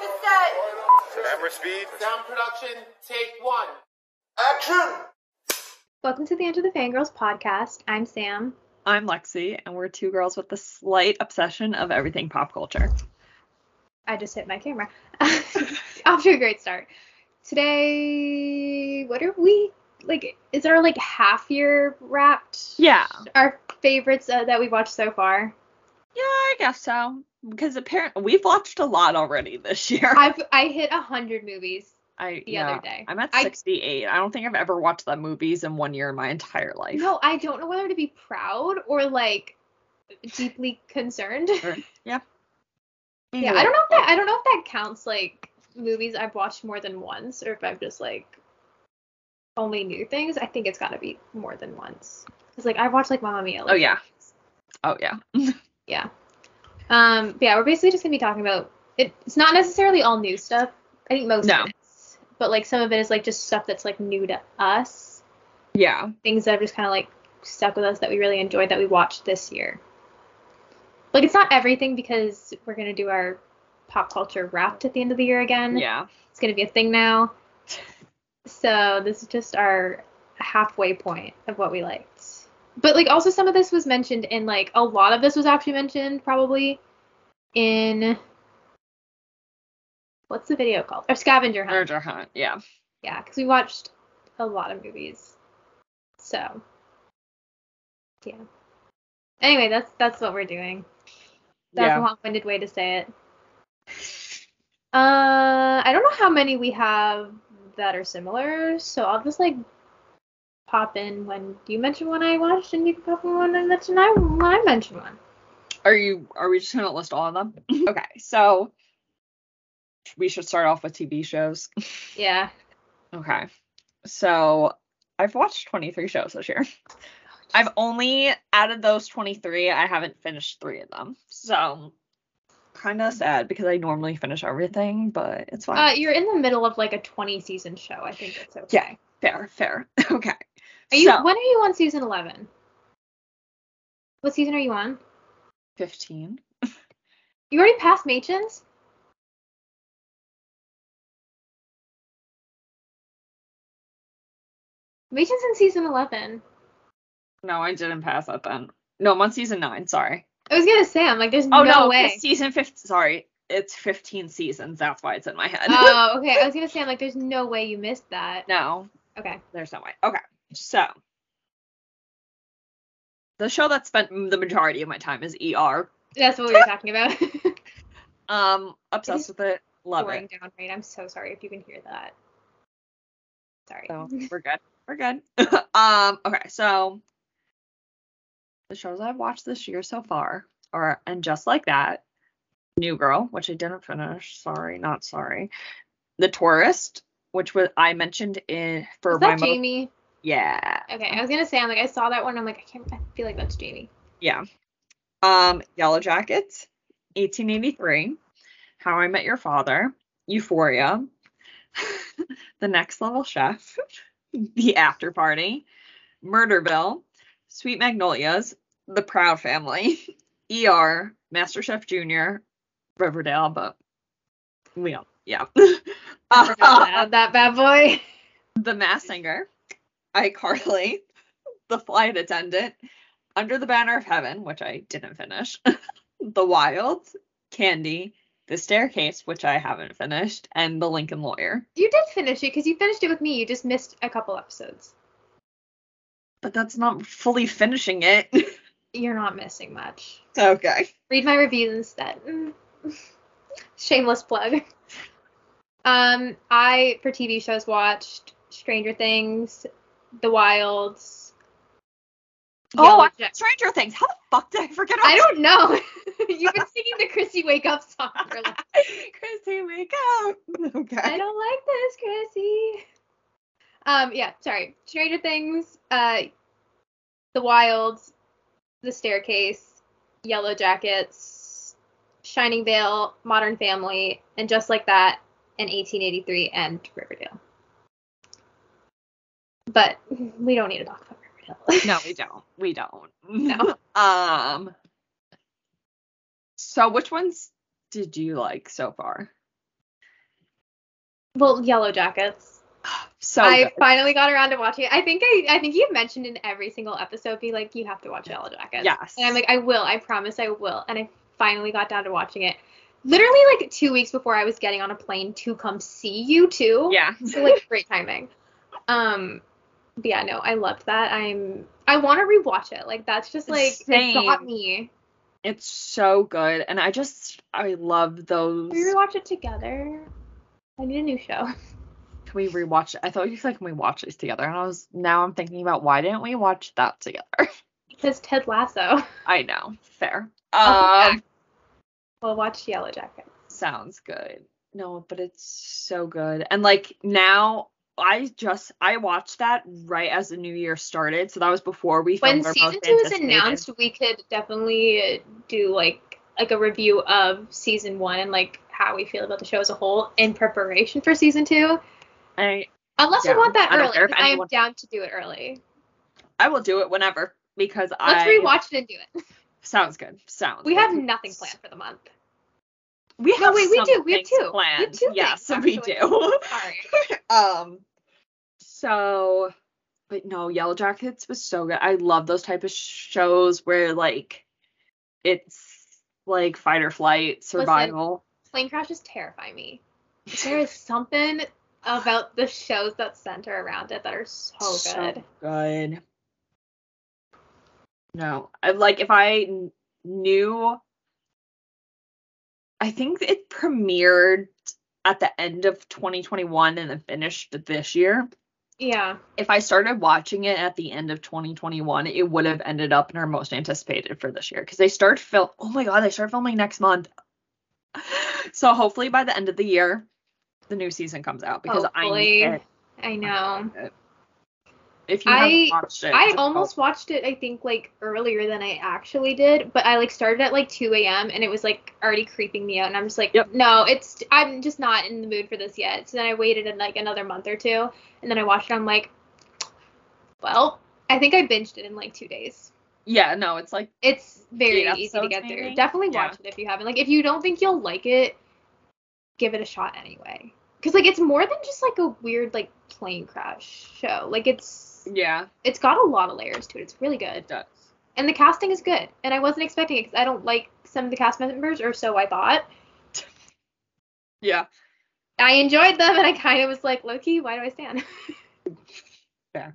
to set. Camera speed. Sound production, take one. Action! Welcome to the Enter the Fangirls podcast. I'm Sam. I'm Lexi, and we're two girls with a slight obsession of everything pop culture. I just hit my camera. Off to a great start. Today, what are we, is our, half year wrapped? Yeah. Our favorites that we've watched so far? Yeah, I guess so. Because apparently, we've watched a lot already this year. I hit 100 movies the other day. I'm at 68. I don't think I've ever watched the movies in 1 year in my entire life. No, I don't know whether to be proud or, deeply concerned. Yeah. Yeah, I don't know if that counts, movies I've watched more than once, or if I've just, only new things. I think it's gotta be more than once. Because, I've watched, Mamma Mia. Oh, yeah. Oh, yeah. Yeah. But yeah, we're basically just gonna be talking about it. It's not necessarily all new stuff. I think most of it is. But, some of it is, just stuff that's, new to us. Yeah. Things that have just kind of, stuck with us that we really enjoyed that we watched this year. It's not everything because we're going to do our pop culture wrapped at the end of the year again. Yeah. It's going to be a thing now. So this is just our halfway point of what we liked. But, also some of this was mentioned in, a lot of this was actually mentioned probably in, what's the video called? Or Scavenger Hunt. Scavenger Hunt, yeah. Yeah, because we watched a lot of movies. So, yeah. Anyway, that's what we're doing. That's a long-winded way to say it. I don't know how many we have that are similar, so I'll just pop in when you mention one I watched, and you can pop in when I mention one. Are we just gonna list all of them? Okay, so we should start off with TV shows. Yeah. Okay. So I've watched 23 shows this year. I've only added those 23. I haven't finished 3 of them. So, kind of sad because I normally finish everything, but it's fine. You're in the middle of a 20-season show. I think that's okay. Yeah, fair. Okay. When are you on season 11? What season are you on? 15. You already passed Machen's? Machen's in season 11. No, I didn't pass that then. No, I'm on season 9, sorry. I was gonna say, I'm there's no way. It's season 15, sorry. It's 15 seasons, that's why it's in my head. Oh, okay. I was gonna say, I'm there's no way you missed that. No. Okay. There's no way. Okay, so. The show that spent the majority of my time is ER. That's what we were talking about. Obsessed with it. Love it. Down right. I'm so sorry if you can hear that. Sorry. So, we're good. Okay, so the shows I've watched this year so far are And Just Like That, New Girl, which I didn't finish. Sorry, not sorry. The Tourist, which I mentioned for my Jamie? Yeah. Okay, I was gonna say, I saw that one. I feel like that's Jamie. Yeah. Yellow Jackets, 1883, How I Met Your Father, Euphoria, The Next Level Chef, The After Party, Murderville, Sweet Magnolias, The Proud Family, ER, MasterChef Junior, Riverdale, but yeah. That bad boy. The Masked Singer, iCarly, The Flight Attendant, Under the Banner of Heaven, which I didn't finish, The Wild, Candy, The Staircase, which I haven't finished, and The Lincoln Lawyer. You did finish it because you finished it with me. You just missed a couple episodes. But that's not fully finishing it. You're not missing much. Okay. Read my reviews instead. Shameless plug. I, for TV shows, watched Stranger Things, The Wilds. Stranger Things. How the fuck did I forget? I don't know. You've been singing the Chrissy Wake Up song for Chrissy, wake up. Okay. I don't like this, Chrissy. Yeah, sorry. Stranger Things, The Wilds, The Staircase, Yellow Jackets, Shining Vale, Modern Family, and Just Like That, and 1883, and Riverdale. But we don't need to talk about Riverdale. No, we don't. No. So which ones did you like so far? Well, Yellow Jackets. So I good. finally got around to watching it. I think you've mentioned in every single episode, be like, you have to watch Yellow Jackets. Yes. And I'm like, I will. I promise I will. And I finally got down to watching it. Literally like 2 weeks before I was getting on a plane to come see you too. Yeah. So like great timing. But yeah, no, I loved that. I want to rewatch it. Like that's just like it got Same. me. It's so good. And I love those. Can we rewatch it together? I need a new show. Can we rewatch it? I thought you said, can we watch these together? And now I'm thinking about, why didn't we watch that together? Because Ted Lasso. I know. Fair. I'll come back. We'll watch Yellow Jackets. Sounds good. No, but it's so good. And like now I watched that right as the new year started. So that was before we When filmed our season most 2 is anticipated. announced, we could definitely do like a review of season 1 and like how we feel about the show as a whole in preparation for season 2. Unless you want that I don't early, care if 'cause I am anyone- down to do it early. I will do it whenever, because Let's rewatch it and do it. Sounds good. We have nothing planned for the month. We have we do. We have things 2. planned. We have 2 Yes, things, we actually. do. Sorry. So, but no, Yellow Jackets was so good. I love those type of shows where like it's like fight or flight, survival. Plane crashes terrify me. There is something about the shows that center around it that are so good. So good. No, if I knew, I think it premiered at the end of 2021 and then finished this year. Yeah. If I started watching it at the end of 2021, it would have ended up in our most anticipated for this year, because they start filming next month. So hopefully by the end of the year, the new season comes out, because hopefully. I need it. I know. If you haven't watched it, I almost watched it, I think, like earlier than I actually did, but I like started at like 2 a.m. and it was like already creeping me out, and I'm just like, no, I'm just not in the mood for this yet. So then I waited in like another month or 2, and then I watched it. I'm like, well, I think I binged it in like 2 days. Yeah, no, it's like it's very easy to get through. Definitely watch it if you haven't. Like if you don't think you'll like it, give it a shot anyway. Because like it's more than just like a weird like plane crash show. Like it's got a lot of layers to it. It's really good. It does. And the casting is good. And I wasn't expecting it because I don't like some of the cast members, or so I thought. Yeah. I enjoyed them, and I kind of was like, low-key, why do I stand? Fair.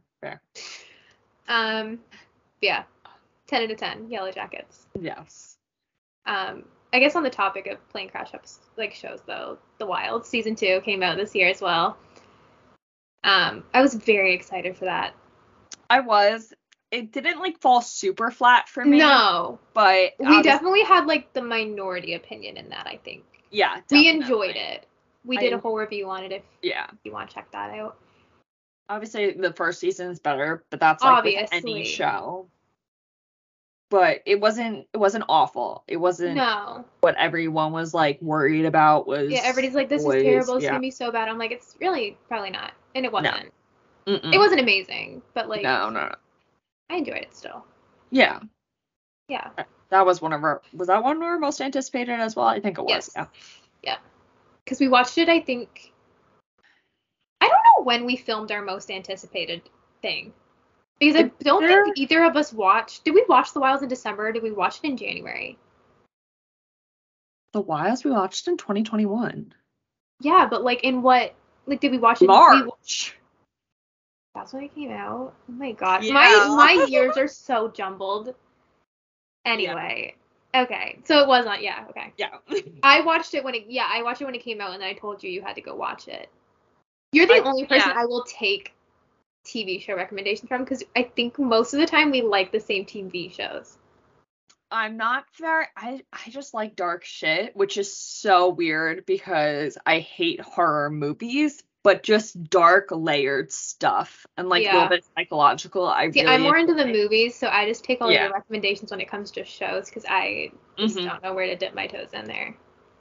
Yeah. 10 out of 10. Yellow Jackets. Yes. I guess on the topic of plane crash shows though, The Wild season 2 came out this year as well. I was very excited for that. I was. It didn't like fall super flat for me. No. But we definitely had like the minority opinion in that, I think. Yeah, definitely. We enjoyed it. We did a whole review on it if you want to check that out. Obviously the first season is better, but that's like with any show. But it wasn't awful. It wasn't what everyone was like worried about was. Yeah, everybody's like, this is terrible, it's gonna be so bad. I'm like, it's really probably not. And it wasn't. No. It wasn't amazing, but like No. I enjoyed it still. Yeah. Yeah. That was one of our most anticipated as well? I think it was. Yes. Yeah. Because we watched it, I think. I don't know when we filmed our most anticipated thing. Because I don't think either of us watched. Did we watch The Wilds in December, or did we watch it in January? The Wilds we watched in 2021. Yeah, but like in what? Like, did we watch it March? That's when it came out. Oh my god, yeah. my years are so jumbled. Anyway, okay, so it was not. Yeah, okay. Yeah. I watched it when it came out, and then I told you had to go watch it. You're the only person I will take TV show recommendations from, because I think most of the time we like the same TV shows. I'm not very. I just like dark shit, which is so weird because I hate horror movies, but just dark layered stuff and like a little bit psychological. I'm more into the movies, so I just take all your recommendations when it comes to shows, because I just don't know where to dip my toes in there.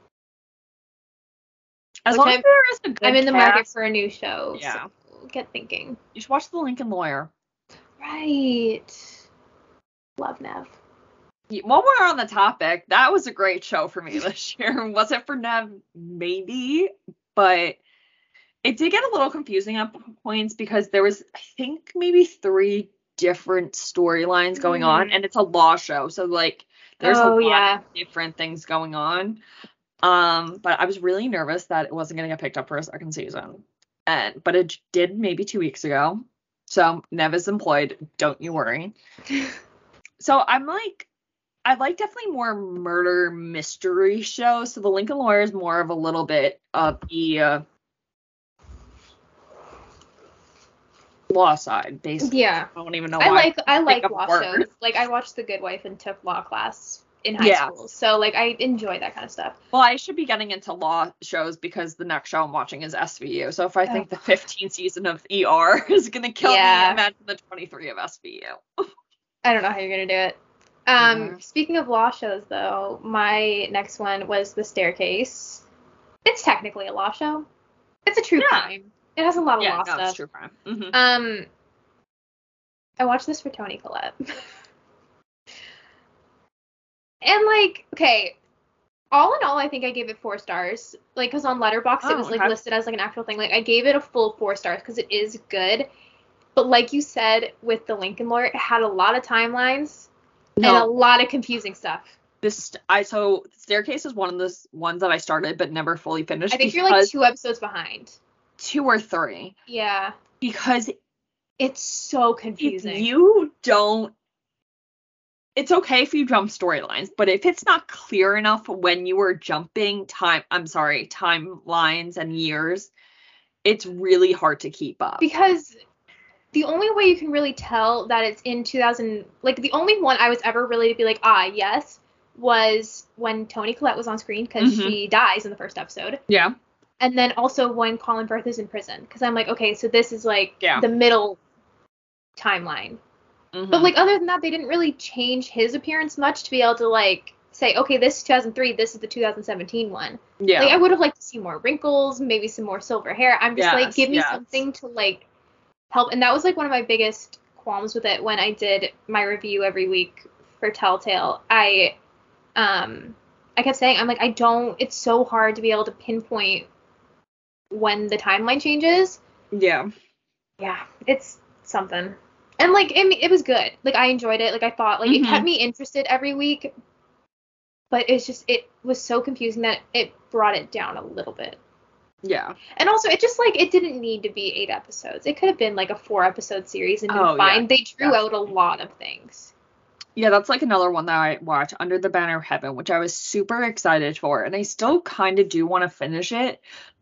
As long as there is a good I'm in the market for a new show. Yeah. So get thinking. You should watch The Lincoln Lawyer. Right. Love Nev. While we're on the topic, that was a great show for me this year. Was it for Nev? Maybe, but It did get a little confusing at points because there was, I think, maybe 3 different storylines going on, and it's a law show, so like there's a lot of different things going on. But I was really nervous that it wasn't gonna get picked up for a second season. But it did maybe 2 weeks ago. So Nev is employed, don't you worry. So I like definitely more murder mystery shows. So the Lincoln Lawyer is more of a little bit of the law side, basically. Yeah. I don't even know why. I like law shows. Like, I watched The Good Wife and took law class in high school. So, like, I enjoy that kind of stuff. Well, I should be getting into law shows because the next show I'm watching is SVU. So if I think the 15th season of ER is going to kill me, imagine the 23 of SVU. I don't know how you're going to do it. Speaking of law shows, though, my next one was The Staircase. It's technically a law show. It's a true crime. It has a lot of law stuff. It's true crime. Mm-hmm. I watched this for Toni Collette. And, like, okay, all in all, I think I gave it 4 stars. Like, because on Letterboxd, it was, like, listed as, like, an actual thing. Like, I gave it a full 4 stars because it is good. But like you said with The Lincoln Lawyer, it had a lot of timelines and a lot of confusing stuff. So Staircase is one of the ones that I started but never fully finished. I think you're, like, 2 episodes behind. 2 or 3. Yeah. Because it's so confusing. If you don't... It's okay if you jump storylines, but if it's not clear enough when you are jumping timelines and years, it's really hard to keep up. Because the only way you can really tell that it's in 2000, like, the only one I was ever really to be like, yes, was when Toni Collette was on screen, because she dies in the first episode. Yeah. And then also when Colin Firth is in prison, because I'm like, okay, so this is, like, the middle timeline. But, like, other than that, they didn't really change his appearance much to be able to, like, say, okay, this is 2003, this is the 2017 one. Yeah. Like, I would have liked to see more wrinkles, maybe some more silver hair. I'm just like, give me something to, like, help. And that was, like, one of my biggest qualms with it when I did my review every week for Telltale. I kept saying, I'm like, it's so hard to be able to pinpoint when the timeline changes. Yeah. Yeah, it's something. And, like, it was good. Like, I enjoyed it. Like, I thought, like, it kept me interested every week. But it was so confusing that it brought it down a little bit. Yeah. And also, it just, like, it didn't need to be 8 episodes. It could have been, like, a 4-episode series and been fine. Yeah. They drew out a lot of things. Yeah, that's, like, another one that I watched, Under the Banner of Heaven, which I was super excited for. And I still kind of do want to finish it.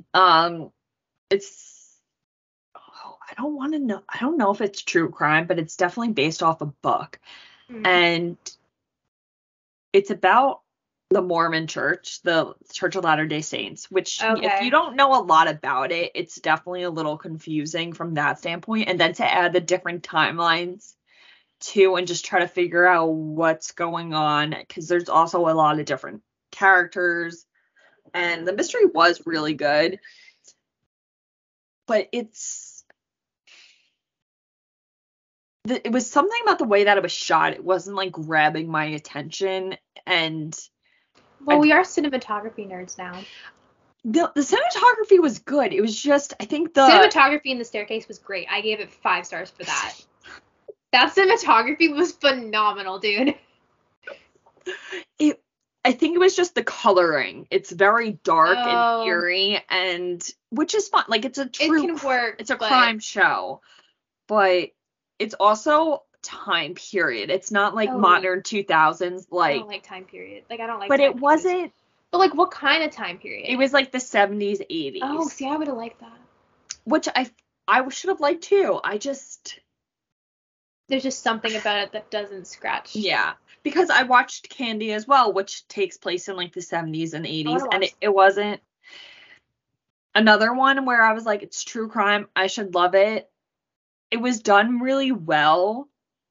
I don't know if it's true crime, but it's definitely based off a book. And it's about the Mormon Church, the Church of Latter-day Saints, which if you don't know a lot about it, it's definitely a little confusing from that standpoint. And then to add the different timelines too, and just try to figure out what's going on, because there's also a lot of different characters, and the mystery was really good. But it was something about the way that it was shot. It wasn't, like, grabbing my attention. And we are cinematography nerds now. The cinematography was good. It was just, I think cinematography in The Staircase was great. I gave it 5 stars for that. That cinematography was phenomenal, dude. I think it was just the coloring. It's very dark and eerie, and which is fun. Like, it's a crime show, but it's also time period. It's not like modern 2000s. Like, I don't like time period. Like, I don't like. But it wasn't. But, like, what kind of time period? It was like the 70s, 80s. Oh, see, I would have liked that. Which I should have liked too. There's just something about it that doesn't scratch. Yeah, because I watched Candy as well, which takes place in, like, the 70s and 80s, and it wasn't another one where I was like, it's true crime, I should love it. It was done really well.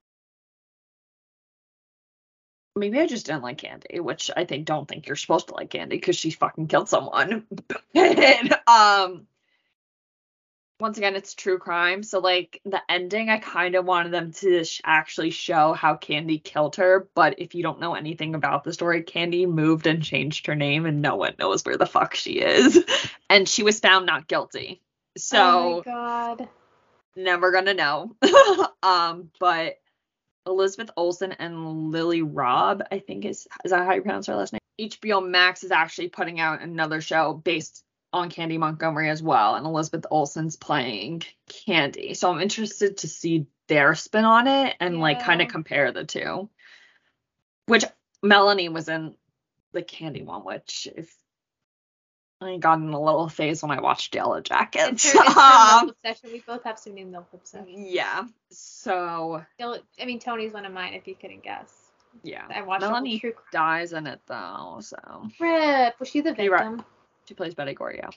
Maybe I just didn't like Candy, which I don't think you're supposed to like Candy because she fucking killed someone. And, once again, it's true crime, so, like, the ending, I kind of wanted them to actually show how Candy killed her, but if you don't know anything about the story, Candy moved and changed her name, and no one knows where the fuck she is. And she was found not guilty. So Oh my god. never gonna know. But Elizabeth Olsen and Lily Robb, I think is that how you pronounce her last name? HBO Max is actually putting out another show based on Candy Montgomery as well, and Elizabeth Olsen's playing Candy. So I'm interested to see their spin on it and like kind of Yeah. compare the two. Which Melanie was in the Candy one, which if I got in a little phase when I watched Yellow Jackets. It's her milk obsession. We both have some new milk obsession. Yeah. So I mean, Tony's one of mine, if you couldn't guess. yeah. I watched Melanie True dies in it though, so Rip. Was she the You're right. victim? She plays Betty Gore, yeah.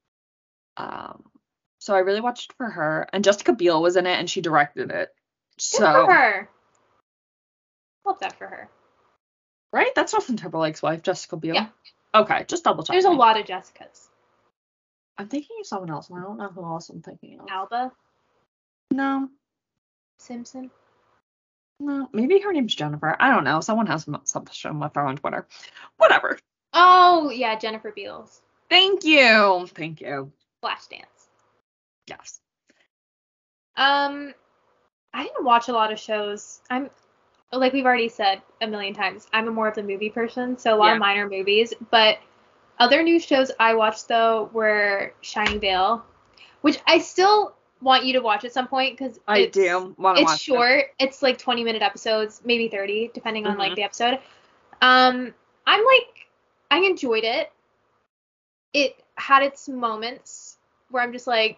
So I really watched for her, and Jessica Biel was in it, and she directed it. Good for her. Love that for her. Right? That's Justin Timberlake's wife, Jessica Biel. Yeah. Okay, just double check. There's a lot of Jessicas. I'm thinking of someone else, and I don't know who else I'm thinking of. Alba. No. Simpson. No. Maybe her name's Jennifer. I don't know. Someone has something with her on Twitter. Whatever. Oh yeah, Jennifer Beals. Thank you. Thank you. Flashdance. Yes. I didn't watch a lot of shows. I'm like we've already said a million times, I'm a more of the movie person, so a lot of mine are movies. But other new shows I watched though were Shining Vale, which I still want you to watch at some point because I do want to watch. It's short. It's like 20-minute episodes, maybe 30, depending on like the episode. I enjoyed it. It had its moments where I'm just like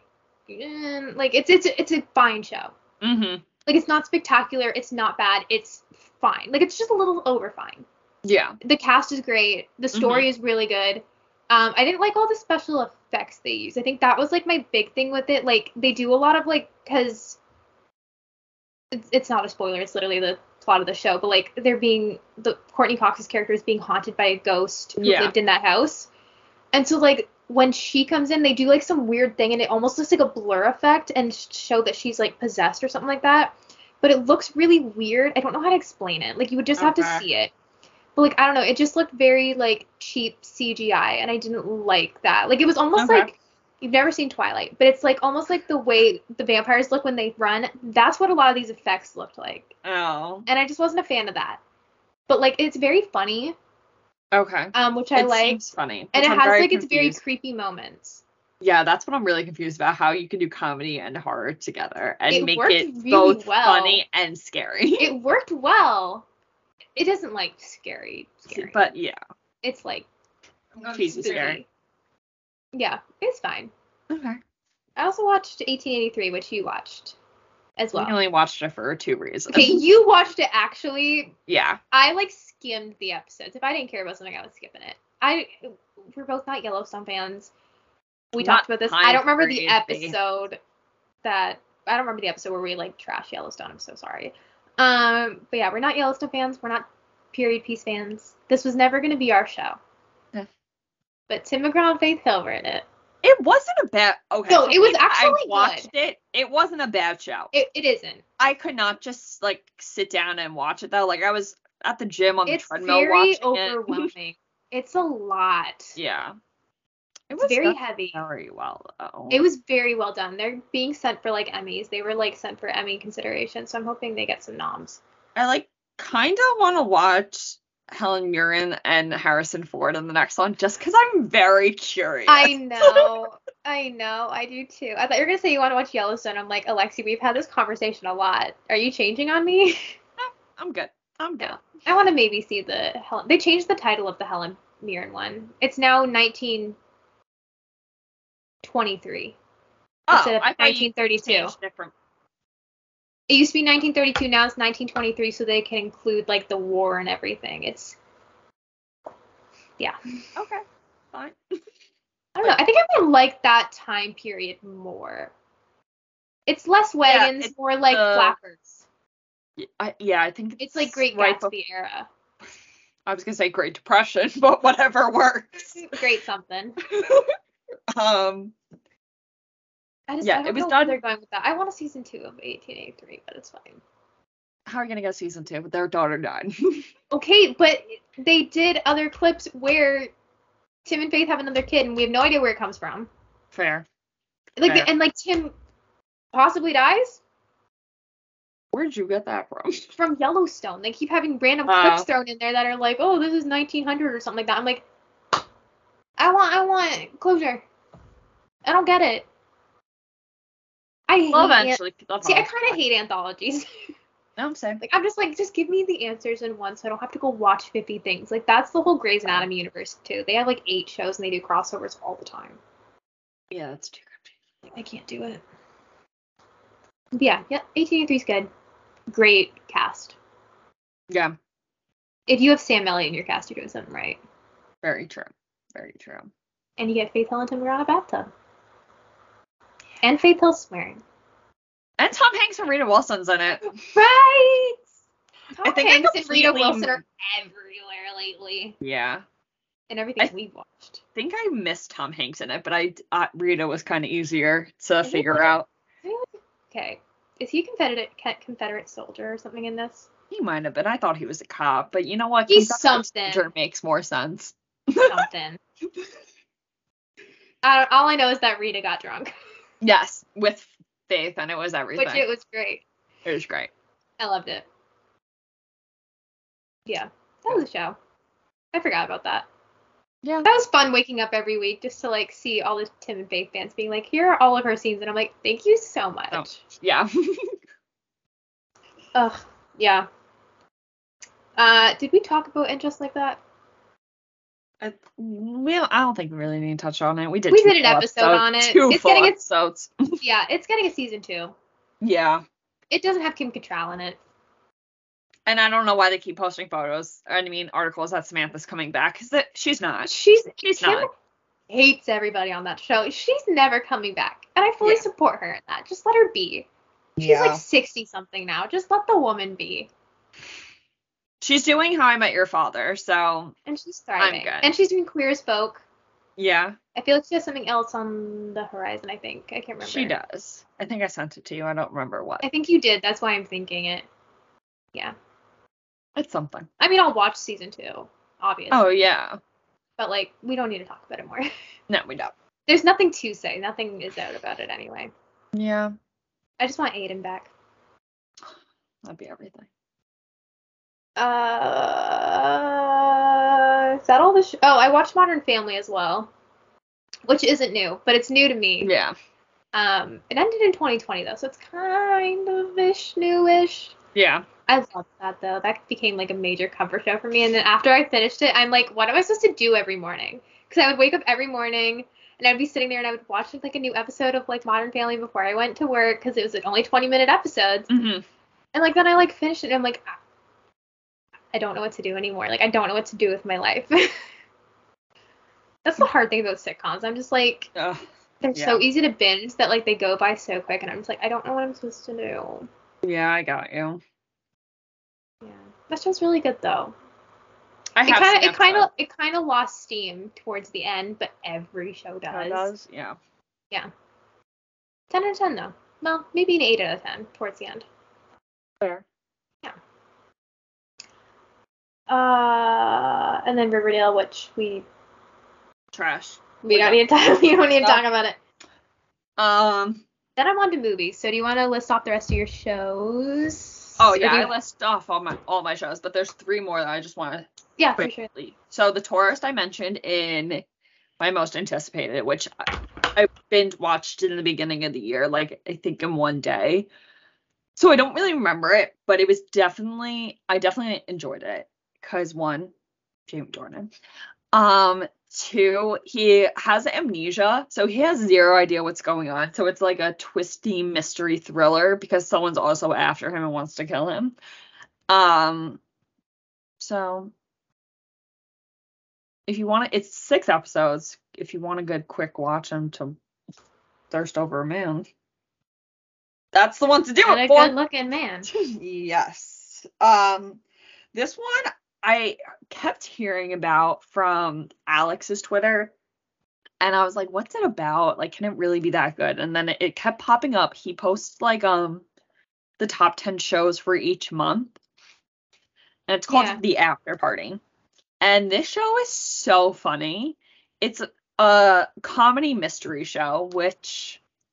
it's a fine show. Mm-hmm. Like it's not spectacular, it's not bad, it's fine. Like it's just a little over fine. Yeah. The cast is great. The story is really good. I didn't like all the special effects they use. I think that was like my big thing with it. Like they do a lot of like, because it's not a spoiler, it's literally the plot of the show, but like the Courtney Cox's character is being haunted by a ghost who lived in that house. And so like when she comes in, they do like some weird thing and it almost looks like a blur effect and show that she's like possessed or something like that. But it looks really weird. I don't know how to explain it. Like you would just have to see it. But like I don't know, it just looked very like cheap CGI and I didn't like that. Like it was almost like you've never seen Twilight, but it's like almost like the way the vampires look when they run. That's what a lot of these effects looked like. Oh. And I just wasn't a fan of that. But like it's very funny. Okay. Which I like. Seems funny. And it has like its very creepy moments. Yeah, that's what I'm really confused about, how you can do comedy and horror together and make it really both funny and scary. It worked well. It isn't like scary. But yeah. It's like cheesy scary. Yeah, it's fine. Okay. I also watched 1883, which you watched as well. I only watched it for 2 reasons. Okay, you watched it actually. Yeah. I like skimmed the episodes. If I didn't care about something, I was skipping it. We're both not Yellowstone fans. We talked about this. I don't remember the episode where we like trash Yellowstone. I'm so sorry. But yeah, we're not Yellowstone fans. We're not period piece fans. This was never going to be our show. Yeah. But Tim McGraw and Faith Hill were in it. It wasn't a bad. Okay. No, it was actually I watched it. It wasn't a bad show. It isn't. I could not just like sit down and watch it though. Like I was at the gym on the treadmill watching it. It's very overwhelming. It's a lot. Yeah. It was very heavy. Very well though. It was very well done. They're being sent for like Emmys. They were like sent for Emmy consideration, so I'm hoping they get some noms. I like kind of want to watch Helen Mirren and Harrison Ford in the next one just because I'm very curious. I know. I do too. I thought you were gonna say you want to watch Yellowstone. I'm like, Alexi, we've had this conversation a lot. Are you changing on me? No, I'm good. No. I want to maybe see the Helen. They changed the title of the Helen Mirren one. It's now 1923 instead of 1932. It used to be 1932. Now it's 1923, so they can include like the war and everything. Yeah. Okay. Fine. I don't know. I think I might like that time period more. It's less wagons, it's more like flappers. I think it's like Great Gatsby era. I was gonna say Great Depression, but whatever works. Great something. I don't know where they're going with that. I want a season 2 of 1883, but it's fine. How are you gonna get season 2? Their daughter died. Okay, but they did other clips where Tim and Faith have another kid, and we have no idea where it comes from. Fair. Like, Fair. and like Tim possibly dies Where'd you get that from? from Yellowstone. They keep having random Oh. clips thrown in there that are like, oh, this is 1900 or something like that. I'm like, I want closure. I don't get it. Well, eventually. See, I kind of hate anthologies. No, I'm saying. Like, I'm just like, just give me the answers in one so I don't have to go watch 50 things. Like, that's the whole Grey's Anatomy universe, too. They have, like, 8 shows and they do crossovers all the time. Yeah, that's too cryptic. I can't do it. But yeah, 1883 is good. Great cast. Yeah, If you have Sam Elliott in your cast, you're doing something right. very true. Very true. And you get Faith Hill and Tim Moore on a bathtub. And Faith Hill swearing. And Tom Hanks and Rita Wilson's in it. Right! Tom think I Hanks and Rita completely- Wilson are everywhere lately. Yeah. In everything we've watched. I think I missed Tom Hanks in it, but Rita was kind of easier to figure out. Okay. Is he a Confederate soldier or something in this? He might have been. I thought he was a cop, but you know what? He's Confederate something. soldier makes more sense. Something. All I know is that Rita got drunk. Yes, with Faith, and it was everything. Which it was great. It was great. I loved it. Yeah. That was a show. I forgot about that. Yeah. That was fun waking up every week just to like see all the Tim and Faith fans being like, here are all of her scenes, and I'm like, thank you so much. Oh, yeah. Ugh, yeah. Did we talk about And Just Like That? I don't think we really need to touch on it. We did an episode on it. Two It's full getting episodes. Yeah, it's getting a season 2. Yeah. It doesn't have Kim Cattrall in it. And I don't know why they keep posting photos. Articles that Samantha's coming back. Because she's not. She's not. Kim hates everybody on that show. She's never coming back. And I fully support her in that. Just let her be. She's like 60 something now. Just let the woman be. She's doing How I Met Your Father, so. And she's thriving. I'm good. And she's doing Queer as Folk. Yeah. I feel like she has something else on the horizon, I think. I can't remember. She does. I think I sent it to you. I don't remember what. I think you did. That's why I'm thinking it. Yeah. It's something. I mean, I'll watch season 2, obviously. Oh, yeah. But, like, we don't need to talk about it more. No, we don't. There's nothing to say. Nothing is out about it anyway. Yeah. I just want Aiden back. That'd be everything. Is that all the Oh, I watched Modern Family as well. Which isn't new, but it's new to me. Yeah. It ended in 2020, though, so it's kind of newish. Yeah. I loved that, though. That became, like, a major comfort show for me. And then after I finished it, I'm like, what am I supposed to do every morning? Because I would wake up every morning, and I'd be sitting there, and I would watch, like, a new episode of, like, Modern Family before I went to work, because it was, like, only 20-minute episodes. Mm-hmm. And, like, then I, like, finished it, and I'm like, I don't know what to do anymore. Like, I don't know what to do with my life. That's the hard thing about sitcoms. I'm just like, they're so easy to binge that, like, they go by so quick, and I'm just like, I don't know what I'm supposed to do. Yeah, I got you. Yeah, that show's really good though. It kind of lost steam towards the end, but every show does. It does, yeah. Yeah. 10 out of 10 though. Well, maybe an 8 out of 10 towards the end. Fair. Yeah. And then Riverdale, which we Trash. we don't need to talk about it. Then I'm on to movies. So do you want to list off the rest of your shows? Oh yeah, I list off all my shows, but there's 3 more that I just want to for sure. So The Tourist I mentioned in my most anticipated, which I binge watched in the beginning of the year, like I think in one day. So I don't really remember it, but it was I definitely enjoyed it. Because 1, Jamie Dornan. 2, he has amnesia, so he has 0 idea what's going on. So it's like a twisty mystery thriller because someone's also after him and wants to kill him. So if you want to, it's 6 episodes. If you want a good quick watch them to thirst over a man, that's the one to do it for. A good looking man. Yes. This one I kept hearing about from Alex's Twitter, and I was like, what's it about? Like, can it really be that good? And then it kept popping up. He posts, like, the top 10 shows for each month, and it's called The After Party. And this show is so funny. It's a comedy mystery show, which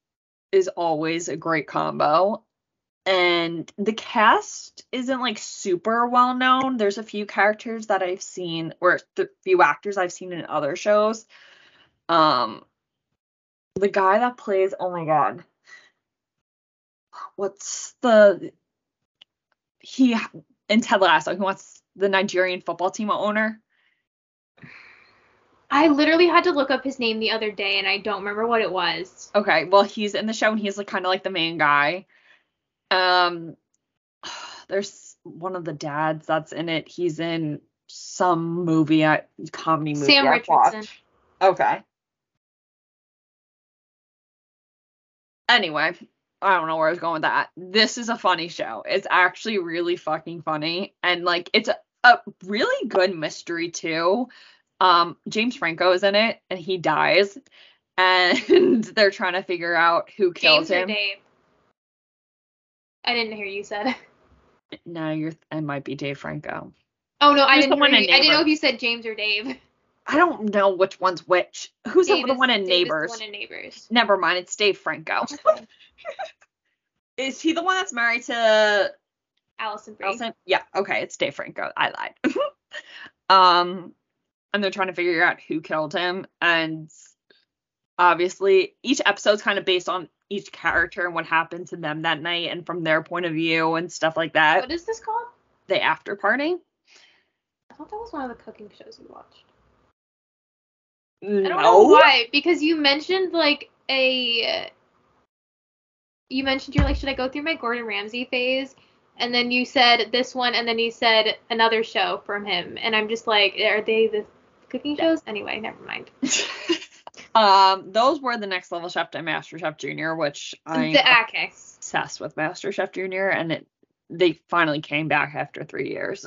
is always a great combo. And the cast isn't like super well known. There's a few characters that I've seen, or the few actors I've seen in other shows. The guy that plays, oh my god, he in Ted Lasso, he wants the Nigerian football team owner. I literally had to look up his name the other day, and I don't remember what it was. Okay, well, he's in the show, and he's like kind of like the main guy. There's one of the dads that's in it. He's in some comedy movie Sam I've Richardson. watched. Okay. Anyway, I don't know where I was going with that. This is a funny show. It's actually really fucking funny, and like it's a really good mystery too. James Franco is in it, and he dies, and they're trying to figure out who killed James or him. Dave? I didn't hear you said. No, it might be Dave Franco. Oh no, I Who's didn't the one in I didn't know Neighbors? if you said James or Dave. I don't know which one's which. Who's Dave the one in Dave Neighbors? Is the one in Neighbors. Never mind, it's Dave Franco. Is he the one that's married to Allison Brie. Allison? Yeah, okay, it's Dave Franco. I lied. And they're trying to figure out who killed him, and obviously each episode's kind of based on each character and what happened to them that night and from their point of view and stuff like that. What is this called? The After Party? I thought that was one of the cooking shows we watched. No. I don't know why, because you mentioned you mentioned you're like, should I go through my Gordon Ramsay phase? And then you said this one, and then you said another show from him, and I'm just like, are they the cooking shows? Anyway, never mind. Those were the Next Level Chef and MasterChef Junior, which I'm okay. obsessed with MasterChef Junior, and they finally came back after 3 years.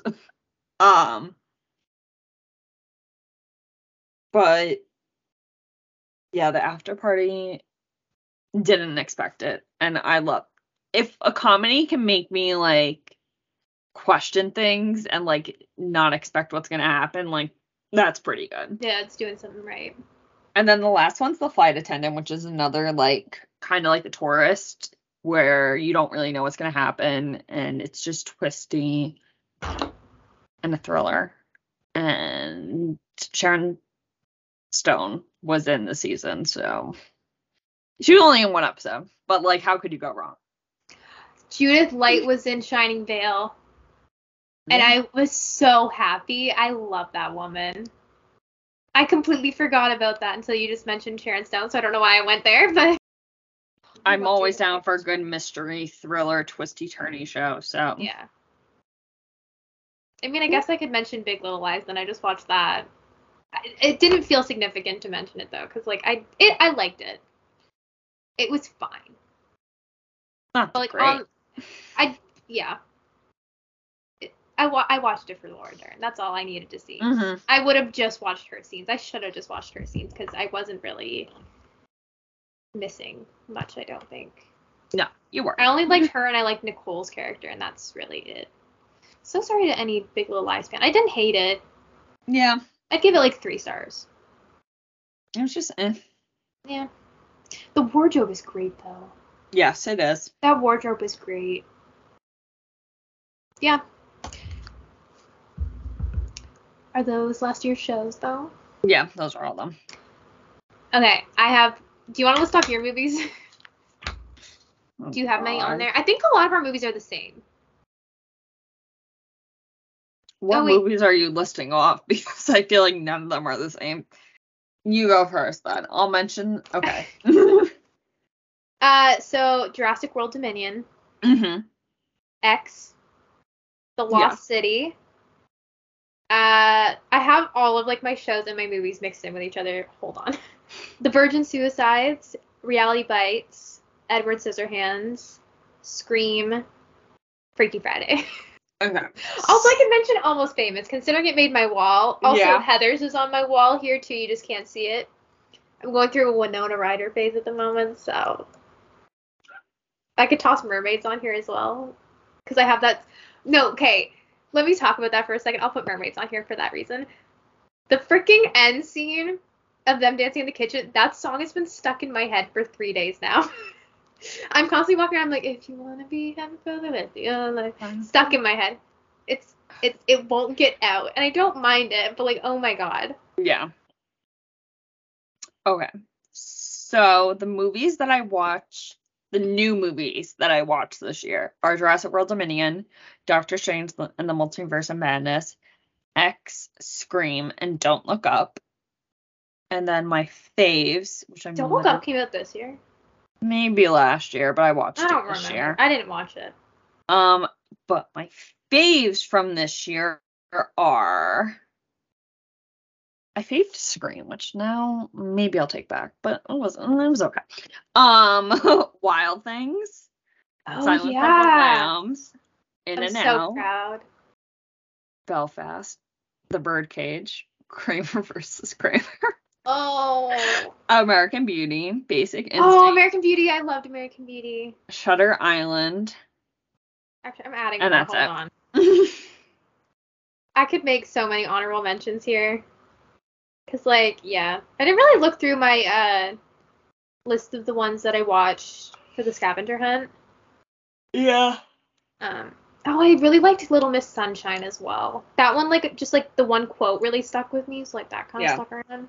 But yeah, the After Party, didn't expect it, and I love if a comedy can make me like question things and like not expect what's gonna happen, like that's pretty good. Yeah, it's doing something right. And then the last one's The Flight Attendant, which is another like kind of like The Tourist, where you don't really know what's gonna happen, and it's just twisty and a thriller. And Sharon Stone was in the season, so she was only in one episode, but like how could you go wrong? Judith Light was in Shining Vale, and I was so happy. I love that woman. I completely forgot about that until you just mentioned Sharon Stone, so I don't know why I went there, but I'm always down for a good mystery, thriller, twisty-turny show, so. Yeah. I mean, I guess I could mention Big Little Lies, then I just watched that. It didn't feel significant to mention it, though, because, like, I liked it. It was fine. Not But, like, great. I watched it for Laura Dern. That's all I needed to see. Mm-hmm. I would have just watched her scenes. I should have just watched her scenes because I wasn't really missing much, I don't think. No, you were. I only liked her and I liked Nicole's character, and that's really it. So sorry to any Big Little Lies fan. I didn't hate it. Yeah. I'd give it like 3 stars. It was just Yeah. The wardrobe is great, though. Yes, it is. That wardrobe is great. Yeah. Are those last year's shows, though? Yeah, those are all them. Okay, do you want to list off your movies? Do you have many on there? I think a lot of our movies are the same. What movies are you listing off? Because I feel like none of them are the same. You go first, then. I'll mention. Okay. So Jurassic World Dominion. Mm-hmm. X. The Lost City. I have all of like my shows and my movies mixed in with each other. Hold on. The Virgin Suicides, Reality Bites, Edward Scissorhands, Scream, Freaky Friday. Okay. Also, I can mention Almost Famous, considering it made my wall. Also, Yeah. Heathers is on my wall here too. You just can't see it. I'm going through a Winona Ryder phase at the moment, so I could toss Mermaids on here as well, because I have that. No, okay. Let me talk about that for a second. I'll put Mermaids on here for that reason. The freaking end scene of them dancing in the kitchen, that song has been stuck in my head for 3 days now. I'm constantly walking around like, if you want to be happy for the rest of your life. Stuck in my head. It won't get out. And I don't mind it, but like, oh my God. Yeah. Okay. So the movies that I watched, the new movies that I watched this year are Jurassic World Dominion, Doctor Strange and the Multiverse of Madness, X, Scream, and Don't Look Up. And then my faves, which I'm Don't Look Up came out this year. maybe last year, but I watched I don't it this remember. year. I didn't watch it. But my faves from this year are I faved Scream, which now maybe I'll take back, but it was okay. Wild Things, Oh Silence of the yeah. Lambs, In I'm and so Out, proud. Belfast, The Birdcage, Kramer versus Kramer, Oh. American Beauty, Basic Instinct, Oh, American Beauty. I loved American Beauty. Shutter Island, Actually, I'm adding and more. that's Hold it. on. I could make so many honorable mentions here. Cause like, yeah. I didn't really look through my list of the ones that I watched for the scavenger hunt. Yeah. Oh, I really liked Little Miss Sunshine as well. That one, like, just like the one quote really stuck with me, so like that kind of stuck around.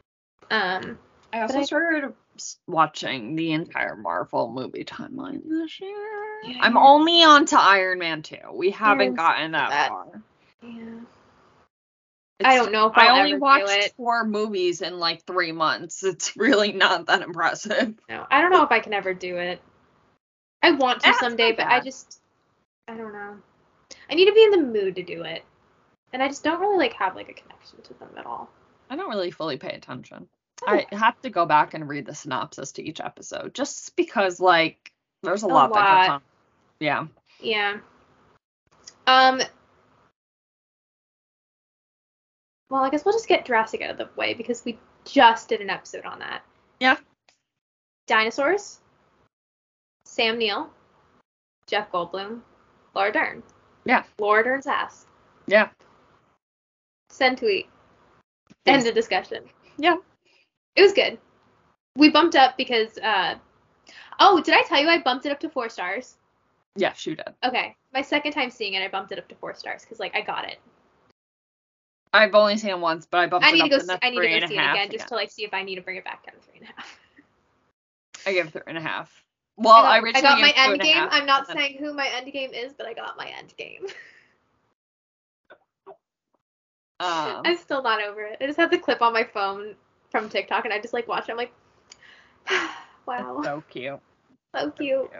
I also started watching the entire Marvel movie timeline this year. Yeah, I'm only on to Iron Man 2. We haven't gotten that far. Yeah. I don't know if I only watched 4 movies in like 3 months. It's really not that impressive. No, I don't know if I can ever do it. I want to someday, but I don't know. I need to be in the mood to do it. And I just don't really like have like a connection to them at all. I don't really fully pay attention. I have to go back and read the synopsis to each episode just because like there's a lot that goes on. Yeah. Yeah. Well, I guess we'll just get Jurassic out of the way because we just did an episode on that. Yeah. Dinosaurs. Sam Neill. Jeff Goldblum. Laura Dern. Yeah. Laura Dern's ass. Yeah. Send tweet. End of discussion. Yeah. It was good. We bumped up because, did I tell you I bumped it up to 4 stars? Yeah, she did. Okay. My second time seeing it, I bumped it up to 4 stars because, like, I got it. I've only seen it once, but I bumped it up to 3.5. I need to go see it again just to, like, see if I need to bring it back down to 3.5. I give 3.5. Well, I got my end game. I'm not saying who my end game is, but I got my end game. I'm still not over it. I just have the clip on my phone from TikTok, and I just like watch it. I'm like, wow. That's so cute. So cute.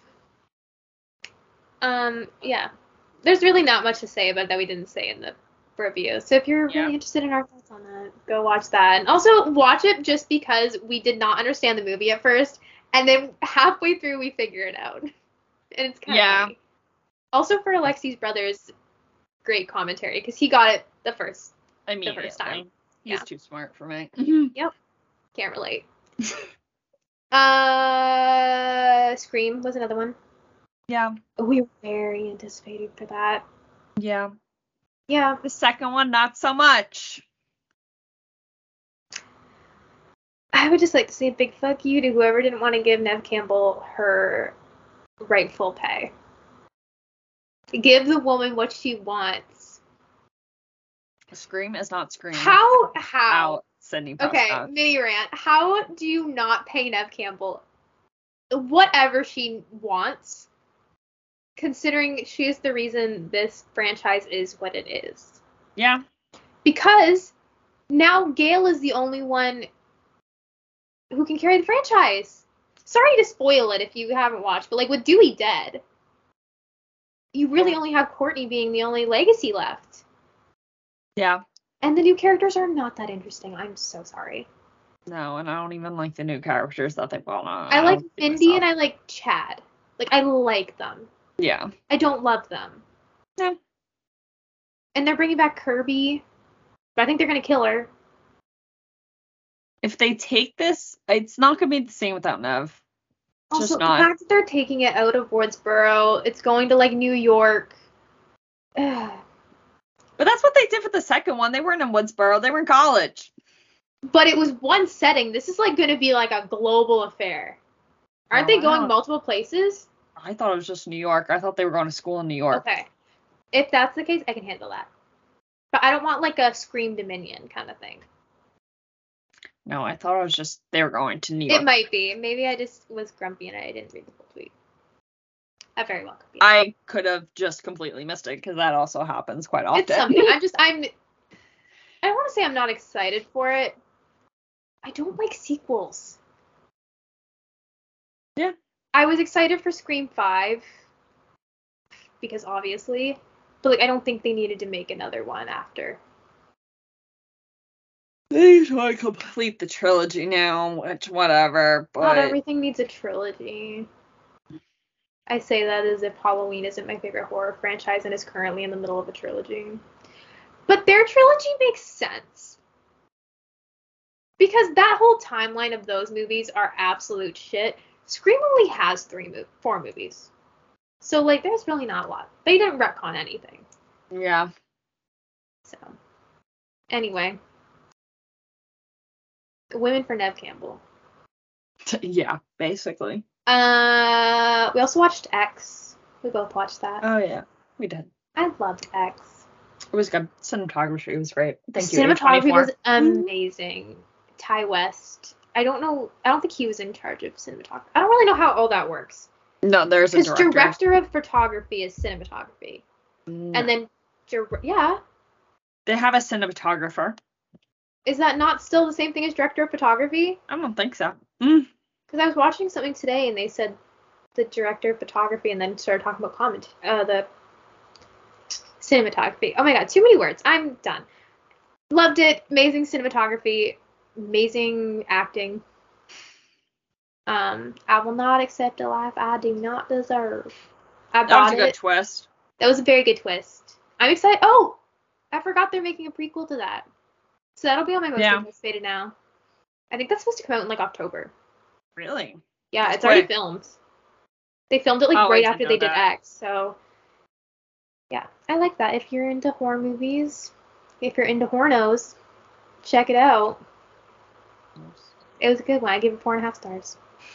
Yeah. There's really not much to say about that we didn't say in the review. So if you're really interested in our thoughts on that, go watch that. And also watch it just because we did not understand the movie at first, and then halfway through we figure it out. And it's kind of funny. Also for Alexi's brother's great commentary, because he got it the first time. He's too smart for me. Yep. Can't relate. Scream was another one. Yeah. We were very anticipating for that. Yeah. Yeah. The second one, not so much. I would just like to say a big fuck you to whoever didn't want to give Neve Campbell her rightful pay. Give the woman what she wants. Scream is not Scream. How? Sydney Okay, mini rant. How do you not pay Neve Campbell whatever she wants, considering she is the reason this franchise is what it is? Yeah. Because now Gale is the only one who can carry the franchise. Sorry to spoil it if you haven't watched, but like with Dewey dead, you really only have Courtney being the only legacy left. Yeah. And the new characters are not that interesting. I'm so sorry. No, and I don't even like the new characters that they brought on. I like Mindy and I like Chad. Like, I like them. Yeah. I don't love them. No. And they're bringing back Kirby, but I think they're going to kill her. If they take this, it's not going to be the same without Neve. Also, just not. The fact that they're taking it out of Woodsboro, it's going to, like, New York. But that's what they did for the second one. They weren't in Woodsboro. They were in college. But it was one setting. This is, like, going to be, like, a global affair. Aren't No, they going multiple places? I thought it was just New York. I thought they were going to school in New York. Okay. If that's the case, I can handle that. But I don't want like a Scream Dominion kind of thing. No, I thought it was just they were going to New York. It might be. Maybe I just was grumpy and I didn't read the full tweet. I very well could be. I could have just completely missed it because that also happens quite often. It's something. I don't want to say I'm not excited for it. I don't like sequels. Yeah. I was excited for Scream 5 because obviously, but like I don't think they needed to make another one after. They try to complete the trilogy now, which whatever, but Not everything needs a trilogy. I say that as if Halloween isn't my favorite horror franchise and is currently in the middle of a trilogy. But their trilogy makes sense. Because that whole timeline of those movies are absolute shit. Scream only has 4 movies. So, like, there's really not a lot. They didn't retcon anything. yeah. So, anyway. Women for Neve Campbell. Yeah, basically. We also watched X. We both watched that. Oh yeah, we did. I loved X. It was good. Cinematography was great. Thank you. Cinematography A24. was amazing. Ty West. I don't think he was in charge of cinematography. I don't really know how all that works. No, there's a Because director. director of photography is cinematography. No. And then, yeah. They have a cinematographer. Is that not still the same thing as director of photography? I don't think so. Because I was watching something today and they said the director of photography and then started talking about the cinematography. Oh my god, too many words. I'm done. Loved it. Amazing cinematography. Amazing acting. I will not accept a life I do not deserve. I bought That was a it. good twist. That was a very good twist. I'm excited. Oh, I forgot they're making a prequel to that. So that'll be on my most anticipated now. I think that's supposed to come out in like October. Really? Yeah, That's it's already quick. filmed. They filmed it like right after they did that. X. So yeah, I like that. If you're into horror movies, if you're into hornos, check it out. It was a good one. I gave it 4.5 stars.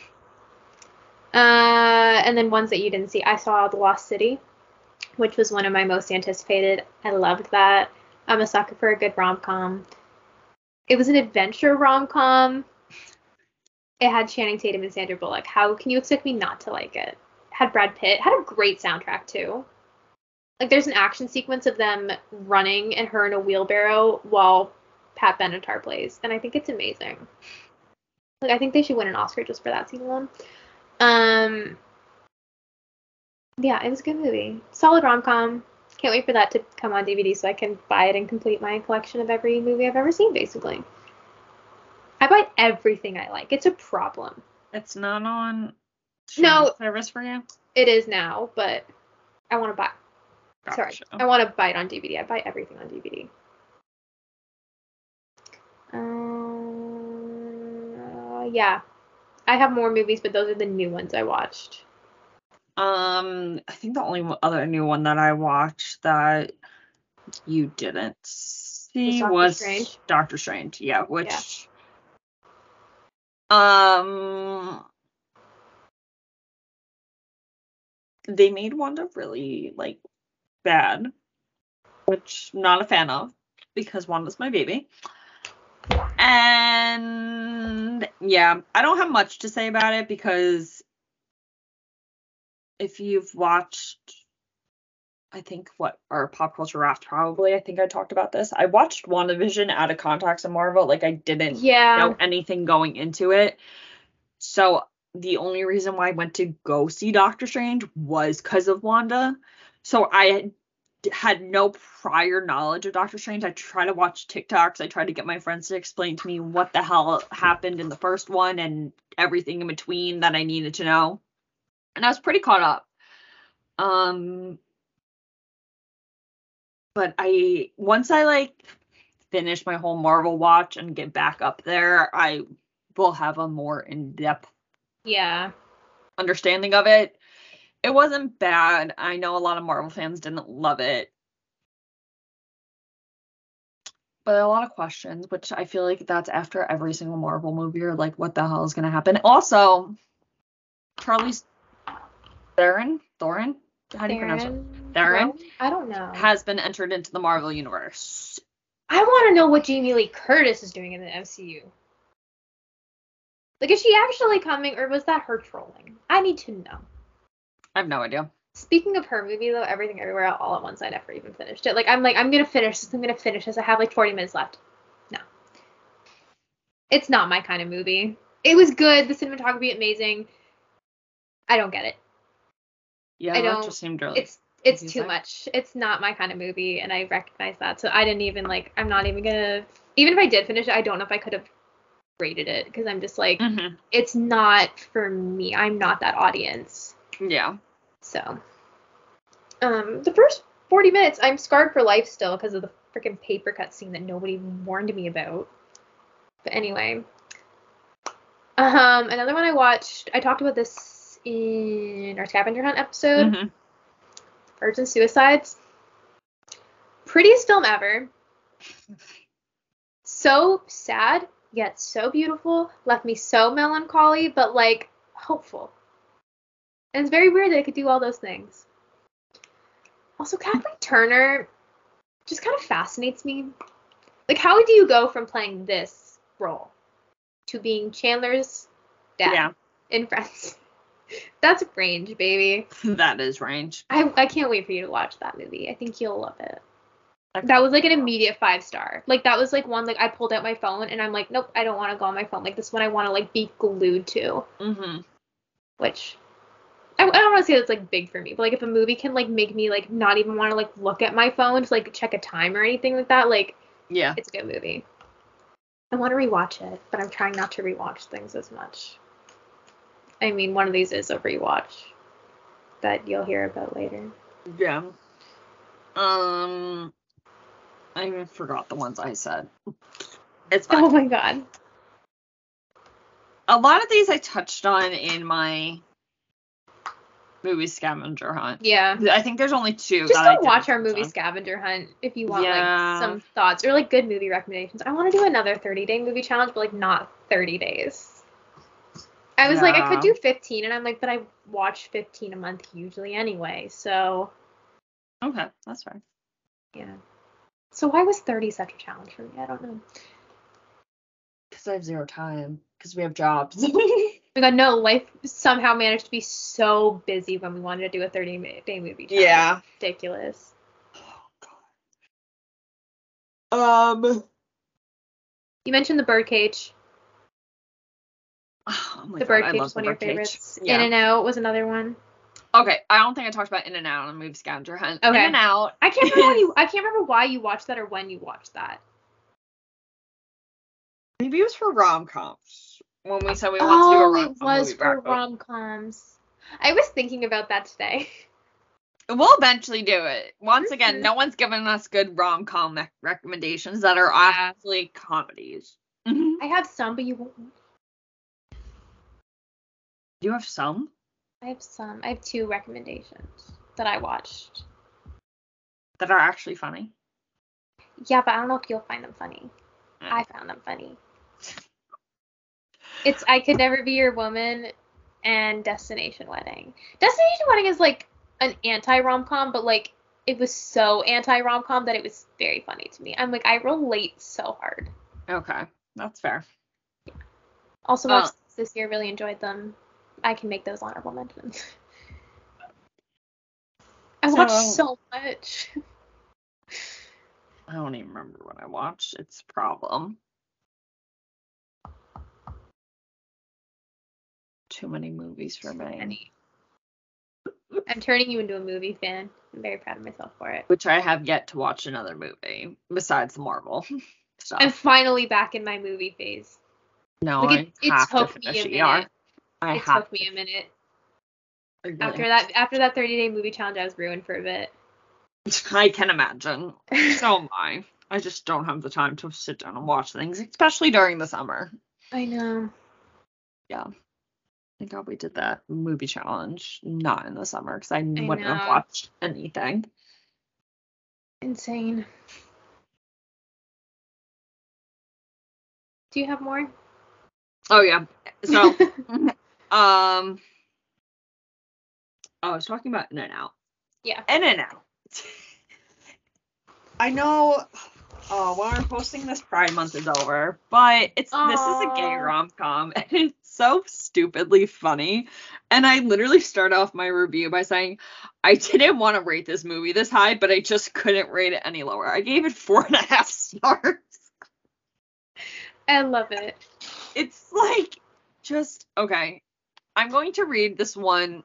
And then ones that you didn't see. I saw The Lost City, which was one of my most anticipated. I loved that. I'm a sucker for a good rom-com. It was an adventure rom-com. It had Channing Tatum and Sandra Bullock. How can you expect me not to like it? It had Brad Pitt. It had a great soundtrack too. Like there's an action sequence of them running and her in a wheelbarrow while Pat Benatar plays, and I think it's amazing. Like I think they should win an Oscar just for that scene alone. Yeah, it was a good movie. Solid rom-com. Can't wait for that to come on DVD so I can buy it and complete my collection of every movie I've ever seen, basically. I buy everything I like. It's a problem. It's not on service for you? It is now, but I want to buy. Gotcha. Sorry, I want to buy it on DVD. I buy everything on DVD. Yeah. I have more movies, but those are the new ones I watched. I think the only other new one that I watched that you didn't see was Doctor Strange. Yeah, which they made Wanda really like bad, which I'm not a fan of because Wanda's my baby. And yeah, I don't have much to say about it because if you've watched, I think our Pop Culture Raft probably, I think I talked about this. I watched WandaVision out of context of Marvel. Like I didn't know anything going into it. So the only reason why I went to go see Doctor Strange was because of Wanda. So I had no prior knowledge of Doctor Strange. I tried to watch TikToks. I tried to get my friends to explain to me what the hell happened in the first one and everything in between that I needed to know. And I was pretty caught up. But once I like finish my whole Marvel watch and get back up there, I will have a more in-depth understanding of it. It wasn't bad. I know a lot of Marvel fans didn't love it. But a lot of questions, which I feel like that's after every single Marvel movie, or like, what the hell is going to happen? Also, Charlize Theron? How do you pronounce it? Theron I don't know. has been entered into the Marvel Universe. I want to know what Jamie Lee Curtis is doing in the MCU. Like, is she actually coming, or was that her trolling? I need to know. I have no idea. Speaking of her movie, though, Everything Everywhere All at Once, I never even finished it. I'm gonna finish this. I have like 40 minutes left. No. It's not my kind of movie. It was good. The cinematography amazing. I don't get it. Yeah, that just seemed really. It's too much. It's not my kind of movie, and I recognize that. So I didn't even I'm not even gonna. Even if I did finish it, I don't know if I could have rated it because I'm just like, it's not for me. I'm not that audience. Yeah. So, the first 40 minutes, I'm scarred for life still because of the freaking paper cut scene that nobody warned me about. But anyway, another one I watched. I talked about this in our scavenger hunt episode. Birds and Suicides. Prettiest film ever. So sad, yet so beautiful. Left me so melancholy, but hopeful. And it's very weird that it could do all those things. Also, Kathleen Turner just kind of fascinates me. Like, how do you go from playing this role to being Chandler's dad in Friends? That's range, baby. That is range. I can't wait for you to watch that movie. I think you'll love it. That was an immediate 5-star. That was one I pulled out my phone and I'm like, nope, I don't want to go on my phone. This one I want to be glued to. Which I don't want to say that's big for me, but if a movie can make me not even want to look at my phone to check a time or anything like that, yeah, it's a good movie. I want to rewatch it, but I'm trying not to rewatch things as much. I mean, one of these is a rewatch that you'll hear about later. Yeah. I even forgot the ones I said. It's fine. Oh my god. A lot of these I touched on in my movie scavenger hunt. Yeah. I think there's only 2. Just don't watch our movie scavenger hunt if you want some thoughts or good movie recommendations. I want to do another 30-day movie challenge, but not 30 days. I was I could do 15, and I'm but I watch 15 a month usually anyway, so. Okay, that's fine. Yeah. So why was 30 such a challenge for me? I don't know. Because I have 0 time. Because we have jobs. Oh my god, no, life somehow managed to be so busy when we wanted to do a 30-day movie challenge. Yeah. Ridiculous. Oh, God. You mentioned The Birdcage. Oh my The God, Birdcage I love is one of your favorites. Yeah. In-N-Out was another one. Okay, I don't think I talked about In-N-Out on movie scavenger hunt. Okay. In-N-Out. I can't remember why you watched that or when you watched that. Maybe it was for rom-coms. When we said we wanted to do a rom-com movie. Oh, it was for rom-coms. I was thinking about that today. We'll eventually do it. Once again, no one's given us good rom-com recommendations that are actually comedies. I have some, but you won't. You have some? I have some. I have 2 recommendations that I watched. That are actually funny? Yeah, but I don't know if you'll find them funny. I found them funny. It's I Could Never Be Your Woman and Destination Wedding. Destination Wedding is an anti-rom-com, but it was so anti-rom-com that it was very funny to me. I'm I relate so hard. Okay, that's fair. Yeah. Also watched this year, really enjoyed them. I can make those honorable mentions. I watched so much. I don't even remember what I watched. It's a problem. Too many movies for me. I'm turning you into a movie fan. I'm very proud of myself for it. Which I have yet to watch another movie besides the Marvel stuff. I'm finally back in my movie phase. No, it took me a minute. It took me a minute. After that 30-day movie challenge, I was ruined for a bit. I can imagine. So am I. I just don't have the time to sit down and watch things, especially during the summer. I know. Yeah. Thank God we did that movie challenge not in the summer because I wouldn't have watched anything. Insane. Do you have more? Oh yeah. So Oh, I was talking about In-N-Out. Yeah. In-N-Out. I know. Oh, when we're posting this, Pride Month is over, but this is a gay rom-com, and it's so stupidly funny. And I literally start off my review by saying I didn't want to rate this movie this high, but I just couldn't rate it any lower. I gave it 4.5 stars. I love it. It's like just okay. I'm going to read this one.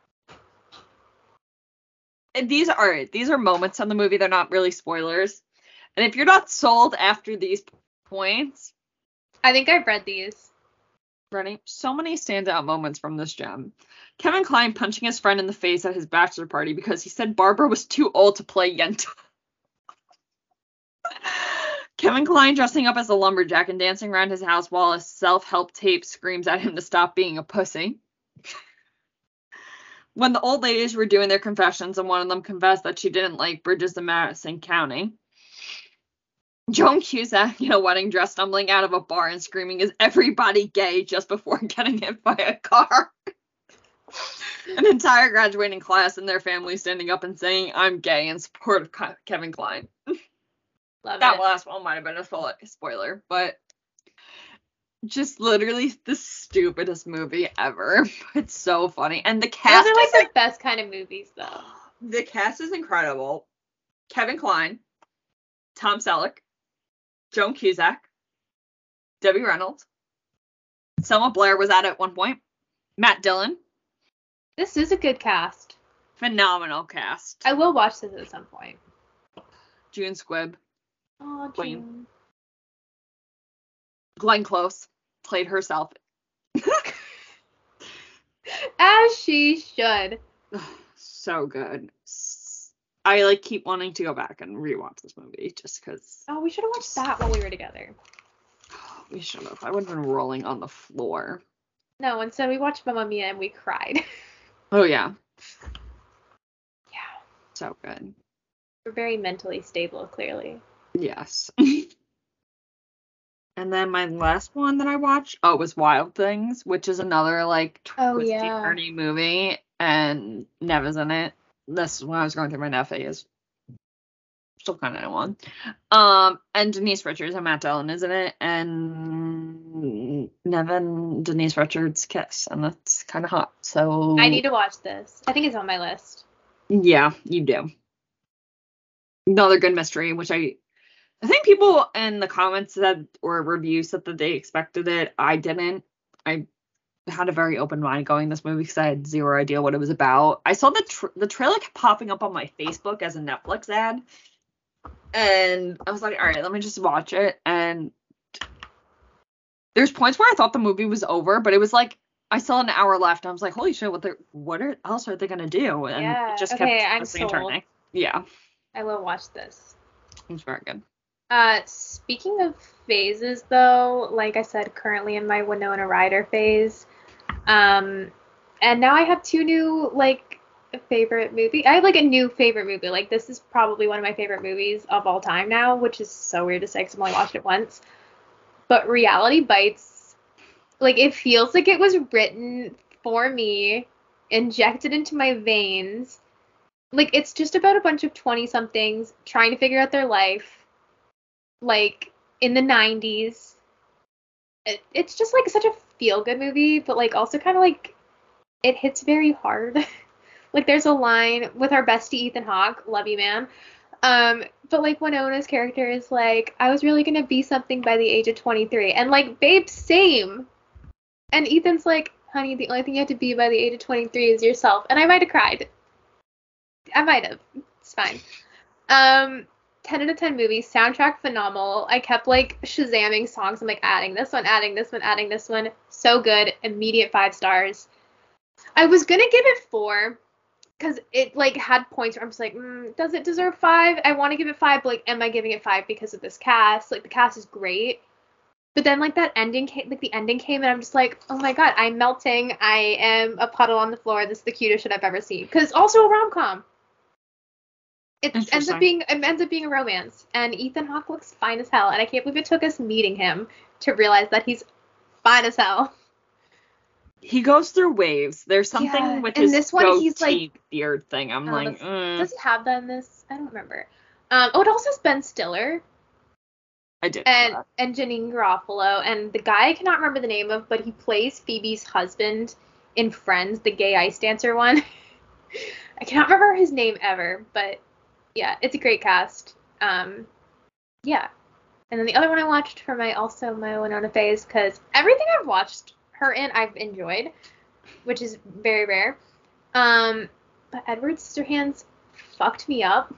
And these are moments in the movie. They're not really spoilers. And if you're not sold after these points, I think I've read these. Ready? So many standout moments from this gem. Kevin Kline punching his friend in the face at his bachelor party because he said Barbara was too old to play Yenta. Kevin Kline dressing up as a lumberjack and dancing around his house while a self-help tape screams at him to stop being a pussy. When the old ladies were doing their confessions and one of them confessed that she didn't like bridges in Madison County. Joan Cusack in a wedding dress stumbling out of a bar and screaming, "Is everybody gay?" just before getting hit by a car. An entire graduating class and their family standing up and saying, "I'm gay," in support of Kevin Kline. Love that it. last one might have been a spoiler, but just literally the stupidest movie ever. It's so funny. And the cast Those are like the best kind of movies, though. The cast is incredible. Kevin Kline, Tom Selleck, Joan Cusack, Debbie Reynolds, Selma Blair was at one point, Matt Dillon. This is a good cast. Phenomenal cast. I will watch this at some point. June Squibb. Oh, June. Glenn Close played herself. As she should. So good. I keep wanting to go back and rewatch this movie just because. Oh, we should have watched that while we were together. We should have. I would have been rolling on the floor. No, instead we watched Mamma Mia and we cried. Oh, yeah. Yeah. So good. We're very mentally stable, clearly. Yes. And then my last one that I watched, was Wild Things, which is another twisty, turny movie, and Neva's in it. This is when I was going through my Neva phase. Still kind of one. And Denise Richards and Matt Dillon is in it, and Neva and Denise Richards kiss, and that's kind of hot. So I need to watch this. I think it's on my list. Yeah, you do. Another good mystery, which I think people in the comments said, or reviews said that they expected it. I didn't. I had a very open mind going this movie because I had zero idea what it was about. I saw the trailer kept popping up on my Facebook as a Netflix ad, and I was like, all right, let me just watch it. And there's points where I thought the movie was over, but it was like I saw an hour left. I was like, holy shit, what else are they gonna do? And it just kept twisting and turning. Yeah, I will watch this. It's very good. Speaking of phases, though, like I said, currently in my Winona Ryder phase, and now I have two new favorite movie. I have a new favorite movie. This is probably one of my favorite movies of all time now, which is so weird to say because I've only watched it once. But Reality Bites, it feels like it was written for me, injected into my veins. It's just about a bunch of 20-somethings trying to figure out their life. In the 90s. It's just such a feel-good movie, but also kind of it hits very hard. There's a line with our bestie Ethan Hawke, love you, man. But Winona's character is I was really gonna be something by the age of 23, and babe, same. And Ethan's honey, the only thing you have to be by the age of 23 is yourself. And I might have cried. I might have. It's fine. 10 out of 10 movie, soundtrack phenomenal. I kept Shazamming songs. I'm adding this one, adding this one, adding this one. So good. Immediate 5 stars. I was gonna give it 4 because it had points where I'm just does it deserve 5? I want to give it 5, but am I giving it 5 because of this cast? The cast is great. But then that ending came, the ending came, and I'm just oh my god, I'm melting. I am a puddle on the floor. This is the cutest shit I've ever seen. Because also a rom-com. It ends up being a romance, and Ethan Hawke looks fine as hell, and I can't believe it took us meeting him to realize that he's fine as hell. He goes through waves. There's something Yeah, with and his this one, he's, goatee beard thing. I'm like, does he have that in this? I don't remember. It also has Ben Stiller I did know that. and Janine Garofalo, and the guy I cannot remember the name of, but he plays Phoebe's husband in Friends, the gay ice dancer one. I cannot remember his name ever, but yeah, it's a great cast. Yeah. And then the other one I watched for my Winona phase, because everything I've watched her in, I've enjoyed, which is very rare. But Edward Scissorhands fucked me up.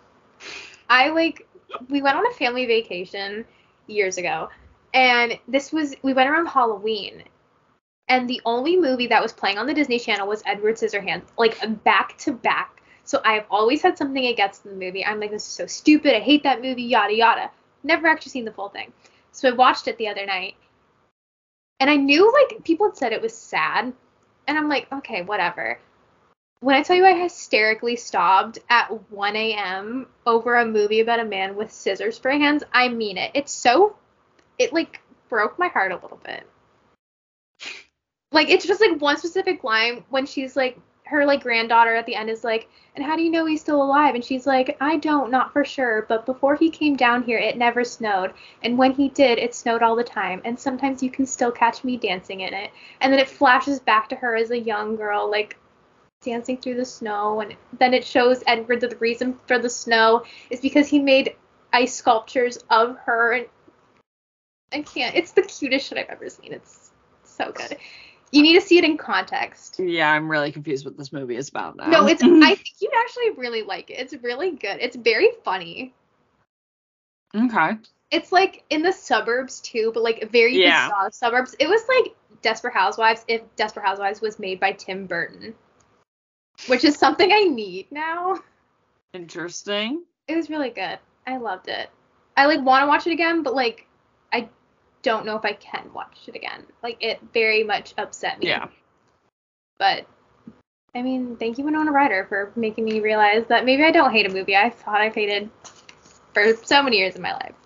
We went on a family vacation years ago, and we went around Halloween, and the only movie that was playing on the Disney Channel was Edward Scissorhands, like back to back. So I have always had something against the movie. I'm like, this is so stupid. I hate that movie, yada yada. Never actually seen the full thing. So I watched it the other night, and I knew, like, people had said it was sad, and I'm like, okay, whatever. When I tell you I hysterically sobbed at 1 a.m. over a movie about a man with scissors for hands, I mean it. It, like, broke my heart a little bit. Like, it's just, like, one specific line when she's, like, her, like, granddaughter at the end is like, and how do you know he's still alive? And she's like, I don't, not for sure, but before he came down here, it never snowed. And when he did, it snowed all the time. And sometimes you can still catch me dancing in it. And then it flashes back to her as a young girl, like, dancing through the snow. And then it shows Edward that the reason for the snow is because he made ice sculptures of her. And I can't. It's the cutest shit I've ever seen. It's so good. You need to see it in context. Yeah, I'm really confused what this movie is about now. No, I think you'd actually really like it. It's really good. It's very funny. Okay. It's like in the suburbs too, but like very bizarre suburbs. It was like Desperate Housewives if Desperate Housewives was made by Tim Burton, which is something I need now. Interesting. It was really good. I loved it. I like want to watch it again, but like I don't know if I can watch it again. Like, it very much upset me. Yeah. But I mean, thank you, Winona Ryder, for making me realize that maybe I don't hate a movie I thought I hated for so many years in my life.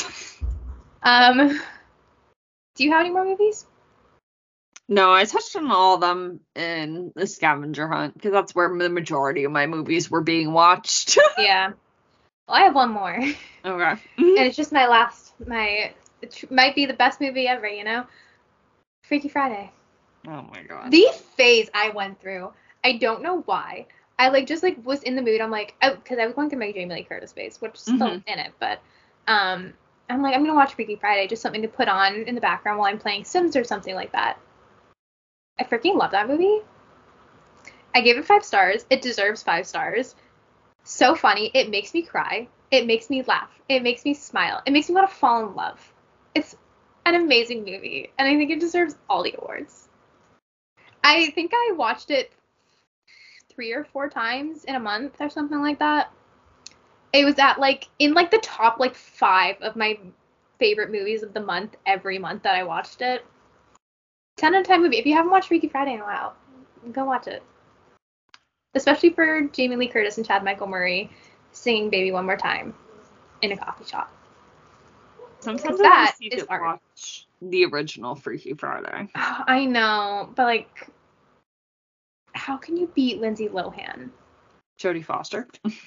Do you have any more movies? No, I touched on all of them in the scavenger hunt because that's where the majority of my movies were being watched. Yeah. Well, I have one more. Okay. And it's just it might be the best movie ever, you know? Freaky Friday. Oh my god. The phase I went through, I don't know why. I was in the mood. I'm like, because I was going through my Jamie Lee Curtis phase, which is still in it, but I'm like, I'm gonna watch Freaky Friday, just something to put on in the background while I'm playing Sims or something like that. I freaking love that movie. I gave it 5 stars. It deserves 5 stars. So funny. It makes me cry. It makes me laugh. It makes me smile. It makes me want to fall in love. It's an amazing movie, and I think it deserves all the awards. I think I watched it 3 or 4 times in a month or something like that. It was in the top 5 of my favorite movies of the month every month that I watched it. 10 out of 10 movie. If you haven't watched Freaky Friday in a while, go watch it. Especially for Jamie Lee Curtis and Chad Michael Murray singing Baby One More Time in a coffee shop. Sometimes that I is art. Watch the original Freaky Friday. Oh, I know, but how can you beat Lindsay Lohan? Jodie Foster.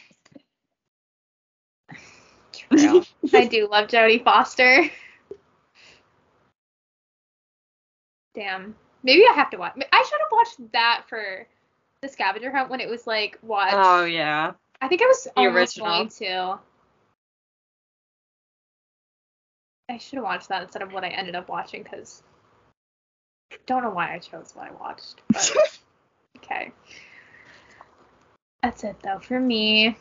True. I do love Jodie Foster. Damn. Maybe I have to watch. I should have watched that for the scavenger hunt when it was watch. Oh yeah. I think I was the almost original. going to. I should have watched that instead of what I ended up watching because I don't know why I chose what I watched. But okay. That's it though for me.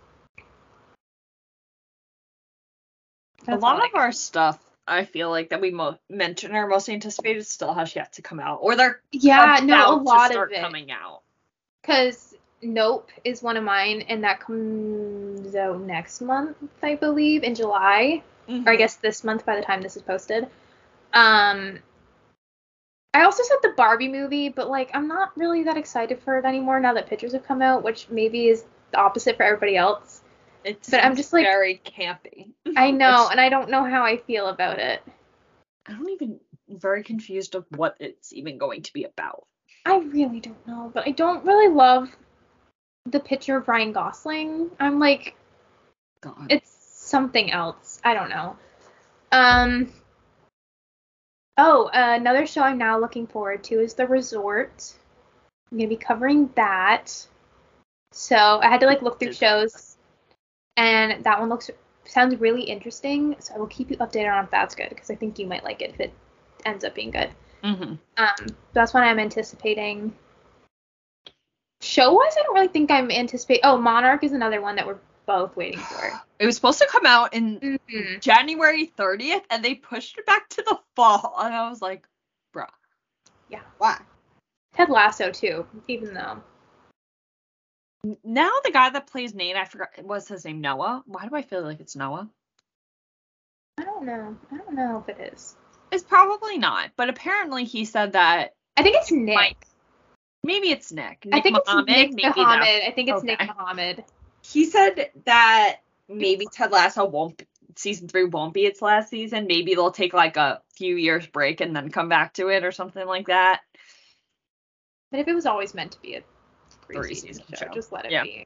A lot of our stuff, I feel like, that we mentioned our most anticipated still has yet to come out, or they're a lot to start of it coming out. Because Nope is one of mine, and that comes out next month, I believe, in July, or I guess this month by the time this is posted. I also said the Barbie movie, but I'm not really that excited for it anymore now that pictures have come out, which maybe is the opposite for everybody else. I'm just very campy. I know, and I don't know how I feel about it. I'm very confused of what it's even going to be about. I really don't know, but I don't really love the picture of Ryan Gosling. I'm like, God. it's something else. I don't know. Um. Oh, another show I'm now looking forward to is The Resort. I'm gonna be covering that. So I had to like look through shows, and that one sounds really interesting. So I will keep you updated on if that's good, because I think you might like it if it ends up being good. Mm-hmm. That's what I'm anticipating. Show-wise, I don't really think I'm anticipating. Oh, Monarch is another one that we're both waiting for. It was supposed to come out in Mm-hmm. January 30th, and they pushed it back to the fall. And I was like, bruh. Yeah. Why? Ted Lasso too, even though. Now the guy that plays Nate, I forgot, what's his name? Noah? Why do I feel like it's Noah? I don't know. I don't know if it is. It's probably not, but apparently he said that. I think it's Nick. Maybe it's Nick. I think Muhammad, it's Nick maybe Muhammad. that's- I think it's okay. Nick Muhammad. He said that maybe Ted Lasso season 3 won't be its last season. Maybe they'll take like a few years break and then come back to it or something like that. But if it was always meant to be a 3-season show, just let it be.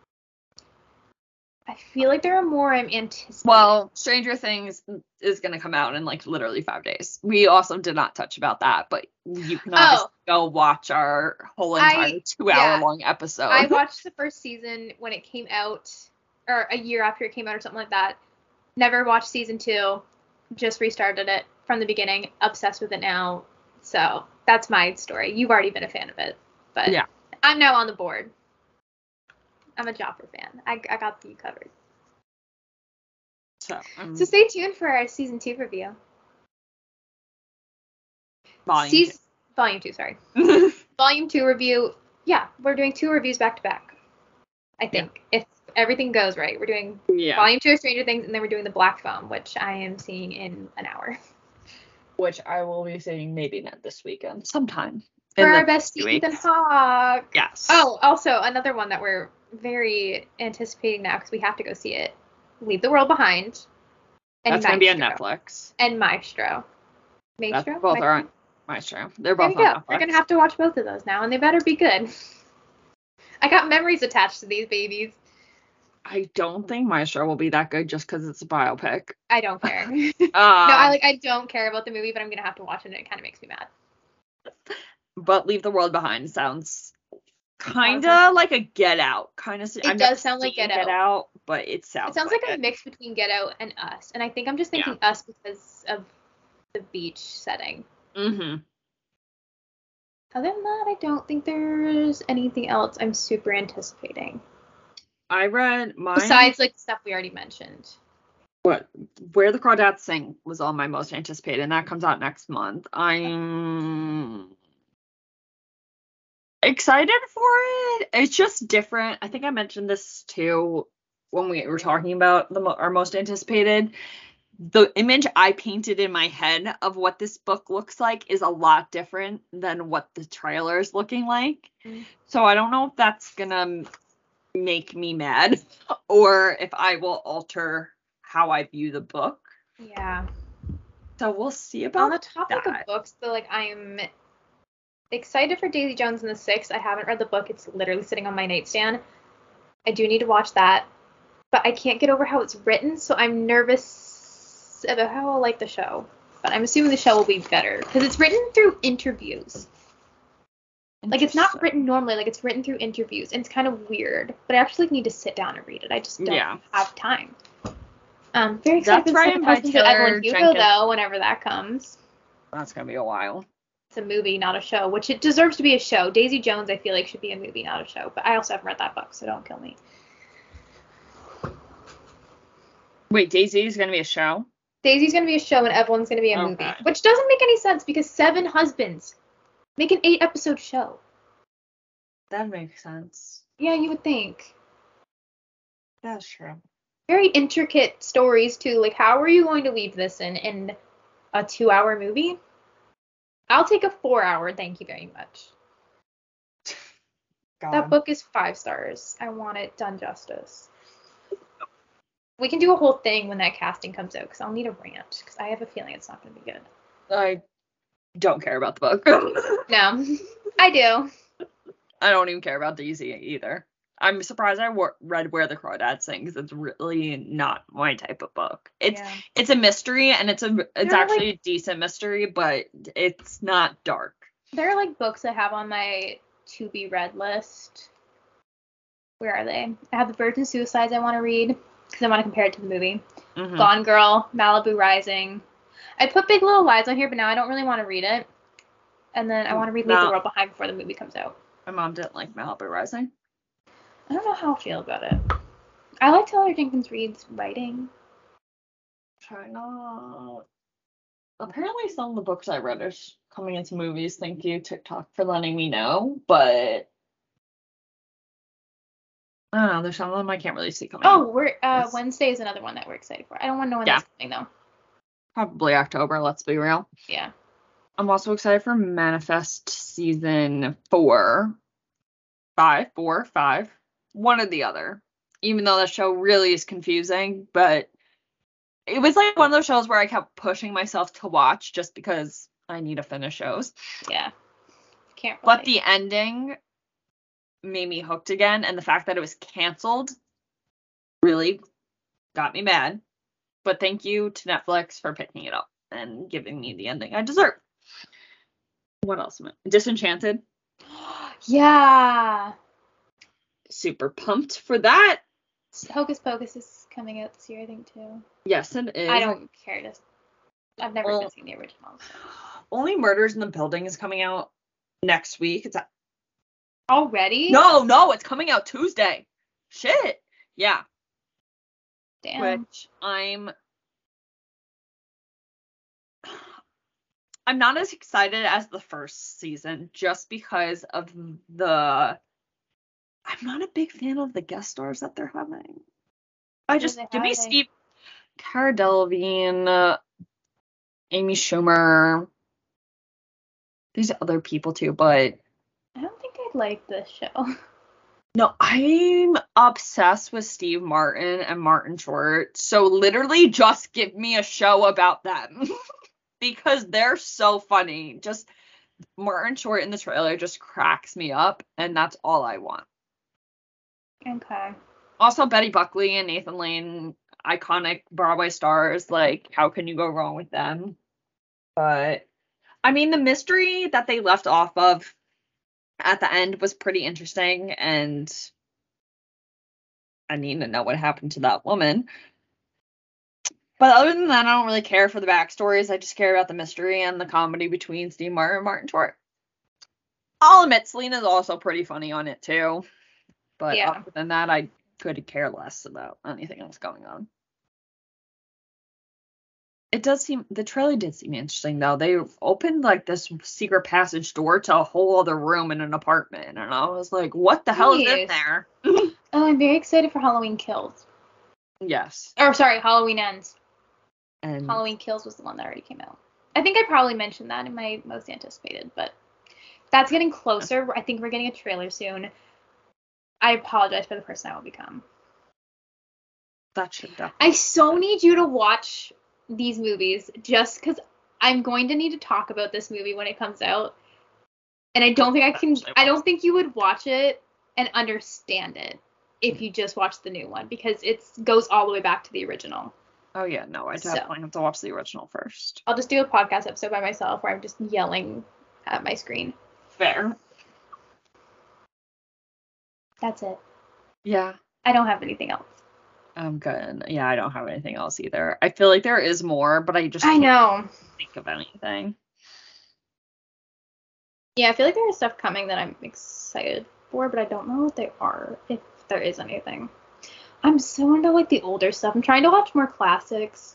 I feel like there are more I'm anticipating. Well, Stranger Things is going to come out in like literally 5 days. We also did not touch about that, but you can obviously go watch our whole entire 2-hour-long episode. I watched the first season when it came out, or a year after it came out or something like that. Never watched season 2. Just restarted it from the beginning. Obsessed with it now. So that's my story. You've already been a fan of it. But yeah. I'm now on the board. I'm a Joffrey fan. I got you covered. So stay tuned for our season 2 review. Volume 2, sorry. Volume 2 review. Yeah, we're doing 2 reviews back to back. I think if everything goes right, we're doing Volume 2 of Stranger Things, and then we're doing the Black Phone, which I am seeing in an hour. Which I will be seeing maybe not this weekend, sometime. For our bestie Ethan Hawke. Yes. Oh, also another one that we're very anticipating now because we have to go see it. Leave the World Behind. And that's going to be on Netflix. And Maestro. Maestro? Both are on Maestro. They're both on Netflix. We're going to have to watch both of those now, and they better be good. I got memories attached to these babies. I don't think Maestro will be that good just because it's a biopic. I don't care. No, I don't care about the movie, but I'm going to have to watch it, and it kind of makes me mad. But Leave the World Behind sounds kind of like a Get Out. It does sound like Get Out, but it sounds like a mix between Get Out and Us. And I think I'm just thinking Us because of the beach setting. Mm-hmm. Other than that, I don't think there's anything else I'm super anticipating. I read mine. Besides, like, stuff we already mentioned. What? Where the Crawdads Sing was all my most anticipated, and that comes out next month. I'm excited for it. It's just different. I think I mentioned this too when we were talking about our most anticipated. The image I painted in my head of what this book looks like is a lot different than what the trailer is looking like. Mm. So I don't know if that's gonna make me mad or if I will alter how I view the book. Yeah. So we'll see about that. On the topic of books, though, like, I'm excited for Daisy Jones and the Six. I haven't read the book. It's literally sitting on my nightstand. I do need to watch that. But I can't get over how it's written, so I'm nervous about how I'll like the show. But I'm assuming the show will be better. Because it's written through interviews. Like, it's not written normally. Like, it's written through interviews. And it's kind of weird. But I actually need to sit down and read it. I just don't have time. Very excited for the Husbands of Evelyn Hugo, though, whenever that comes. That's going to be a while. It's a movie, not a show, which it deserves to be a show. Daisy Jones, I feel like, should be a movie, not a show. But I also haven't read that book, so don't kill me. Wait, Daisy's going to be a show? Daisy's going to be a show, and Evelyn's going to be a movie. Which doesn't make any sense, because 7 husbands make an 8-episode show. That makes sense. Yeah, you would think. That's true. Very intricate stories, too. Like, how are you going to leave this in a 2-hour movie? I'll take a 4-hour, thank you very much. God. That book is 5 stars. I want it done justice. We can do a whole thing when that casting comes out, because I'll need a rant, because I have a feeling it's not going to be good. I don't care about the book. No. I do. I don't even care about Daisy either. I'm surprised I read Where the Crawdads Sing because it's really not my type of book. It's a mystery and it's actually a decent mystery, but it's not dark. There are like books I have on my to be read list. Where are they? I have The Virgin Suicides I want to read because I want to compare it to the movie. Mm-hmm. Gone Girl, Malibu Rising. I put Big Little Lies on here, but now I don't really want to read it. And then I want to read Leave the World Behind before the movie comes out. My mom didn't like Malibu Rising. I don't know how I feel about it. I like Taylor Jenkins Reid's writing. Try not. Apparently some of the books I read are coming into movies. Thank you, TikTok, for letting me know. But I don't know. There's some of them I can't really see coming. Oh, Wednesday is another one that we're excited for. I don't want to know when that's coming, though. Probably October, let's be real. Yeah. I'm also excited for Manifest season 4. 5. One or the other. Even though that show really is confusing, but it was like one of those shows where I kept pushing myself to watch just because I need to finish shows. Yeah. Can't relate. But the ending made me hooked again, and the fact that it was canceled really got me mad. But thank you to Netflix for picking it up and giving me the ending I deserve. What else am I? Disenchanted. Yeah. Super pumped for that. Hocus Pocus is coming out this year, I think, too. Yes, it is. I don't care to. I've never even seen the original. So. Only Murders in the Building is coming out next week. It's already? No, it's coming out Tuesday. Shit. Yeah. Damn. Which I'm not as excited as the first season just because of I'm not a big fan of the guest stars that they're having. Give me Steve, Cara Delevingne, Amy Schumer, these other people too, but I don't think I'd like this show. No, I'm obsessed with Steve Martin and Martin Short, so literally just give me a show about them. Because they're so funny. Just Martin Short in the trailer just cracks me up, and that's all I want. Okay. Also, Betty Buckley and Nathan Lane, iconic Broadway stars. Like, how can you go wrong with them? But, I mean, the mystery that they left off of at the end was pretty interesting, and I need to know what happened to that woman. But other than that, I don't really care for the backstories. I just care about the mystery and the comedy between Steve Martin and Martin Short. I'll admit, Selena's also pretty funny on it, too. But other than that, I could care less about anything else going on. The trailer did seem interesting, though. They opened, like, this secret passage door to a whole other room in an apartment. And I was like, what the hell is in there? Oh, I'm very excited for Halloween Kills. Yes. Or, sorry, Halloween Ends. And Halloween Kills was the one that already came out. I think I probably mentioned that in my most anticipated, but that's getting closer. I think we're getting a trailer soon. I apologize for the person I will become. That should definitely. I so need you to watch these movies just because I'm going to need to talk about this movie when it comes out. And I don't think you would watch it and understand it if you just watch the new one because it goes all the way back to the original. Oh, yeah, no, I definitely have to watch the original first. I'll just do a podcast episode by myself where I'm just yelling at my screen. Fair. That's it. Yeah. I don't have anything else. I'm good. Yeah, I don't have anything else either. I feel like there is more, but I can't think of anything. Yeah, I feel like there is stuff coming that I'm excited for, but I don't know what they are, if there is anything. I'm so into, like, the older stuff. I'm trying to watch more classics.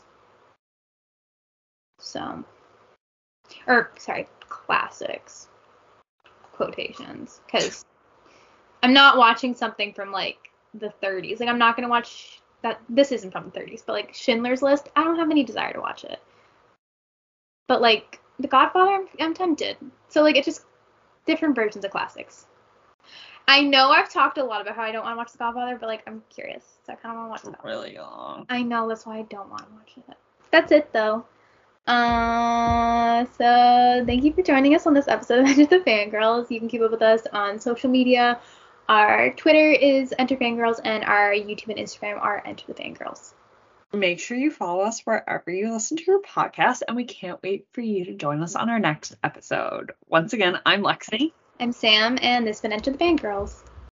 Classics. Quotations. Because I'm not watching something from, like, the 30s. Like, I'm not going to watch that. This isn't from the 30s, but, like, Schindler's List, I don't have any desire to watch it. But, like, The Godfather, I'm tempted. So, like, it's just different versions of classics. I know I've talked a lot about how I don't want to watch The Godfather, but, like, I'm curious. So I kind of want to watch it. Really long. I know, that's why I don't want to watch it. That's it, though. So thank you for joining us on this episode of Enter the Fangirls. You can keep up with us on social media. Our Twitter is Enter Fangirls, and our YouTube and Instagram are Enter the Fangirls. Make sure you follow us wherever you listen to your podcast, and we can't wait for you to join us on our next episode. Once again, I'm Lexi. I'm Sam, and this has been Enter the Fangirls.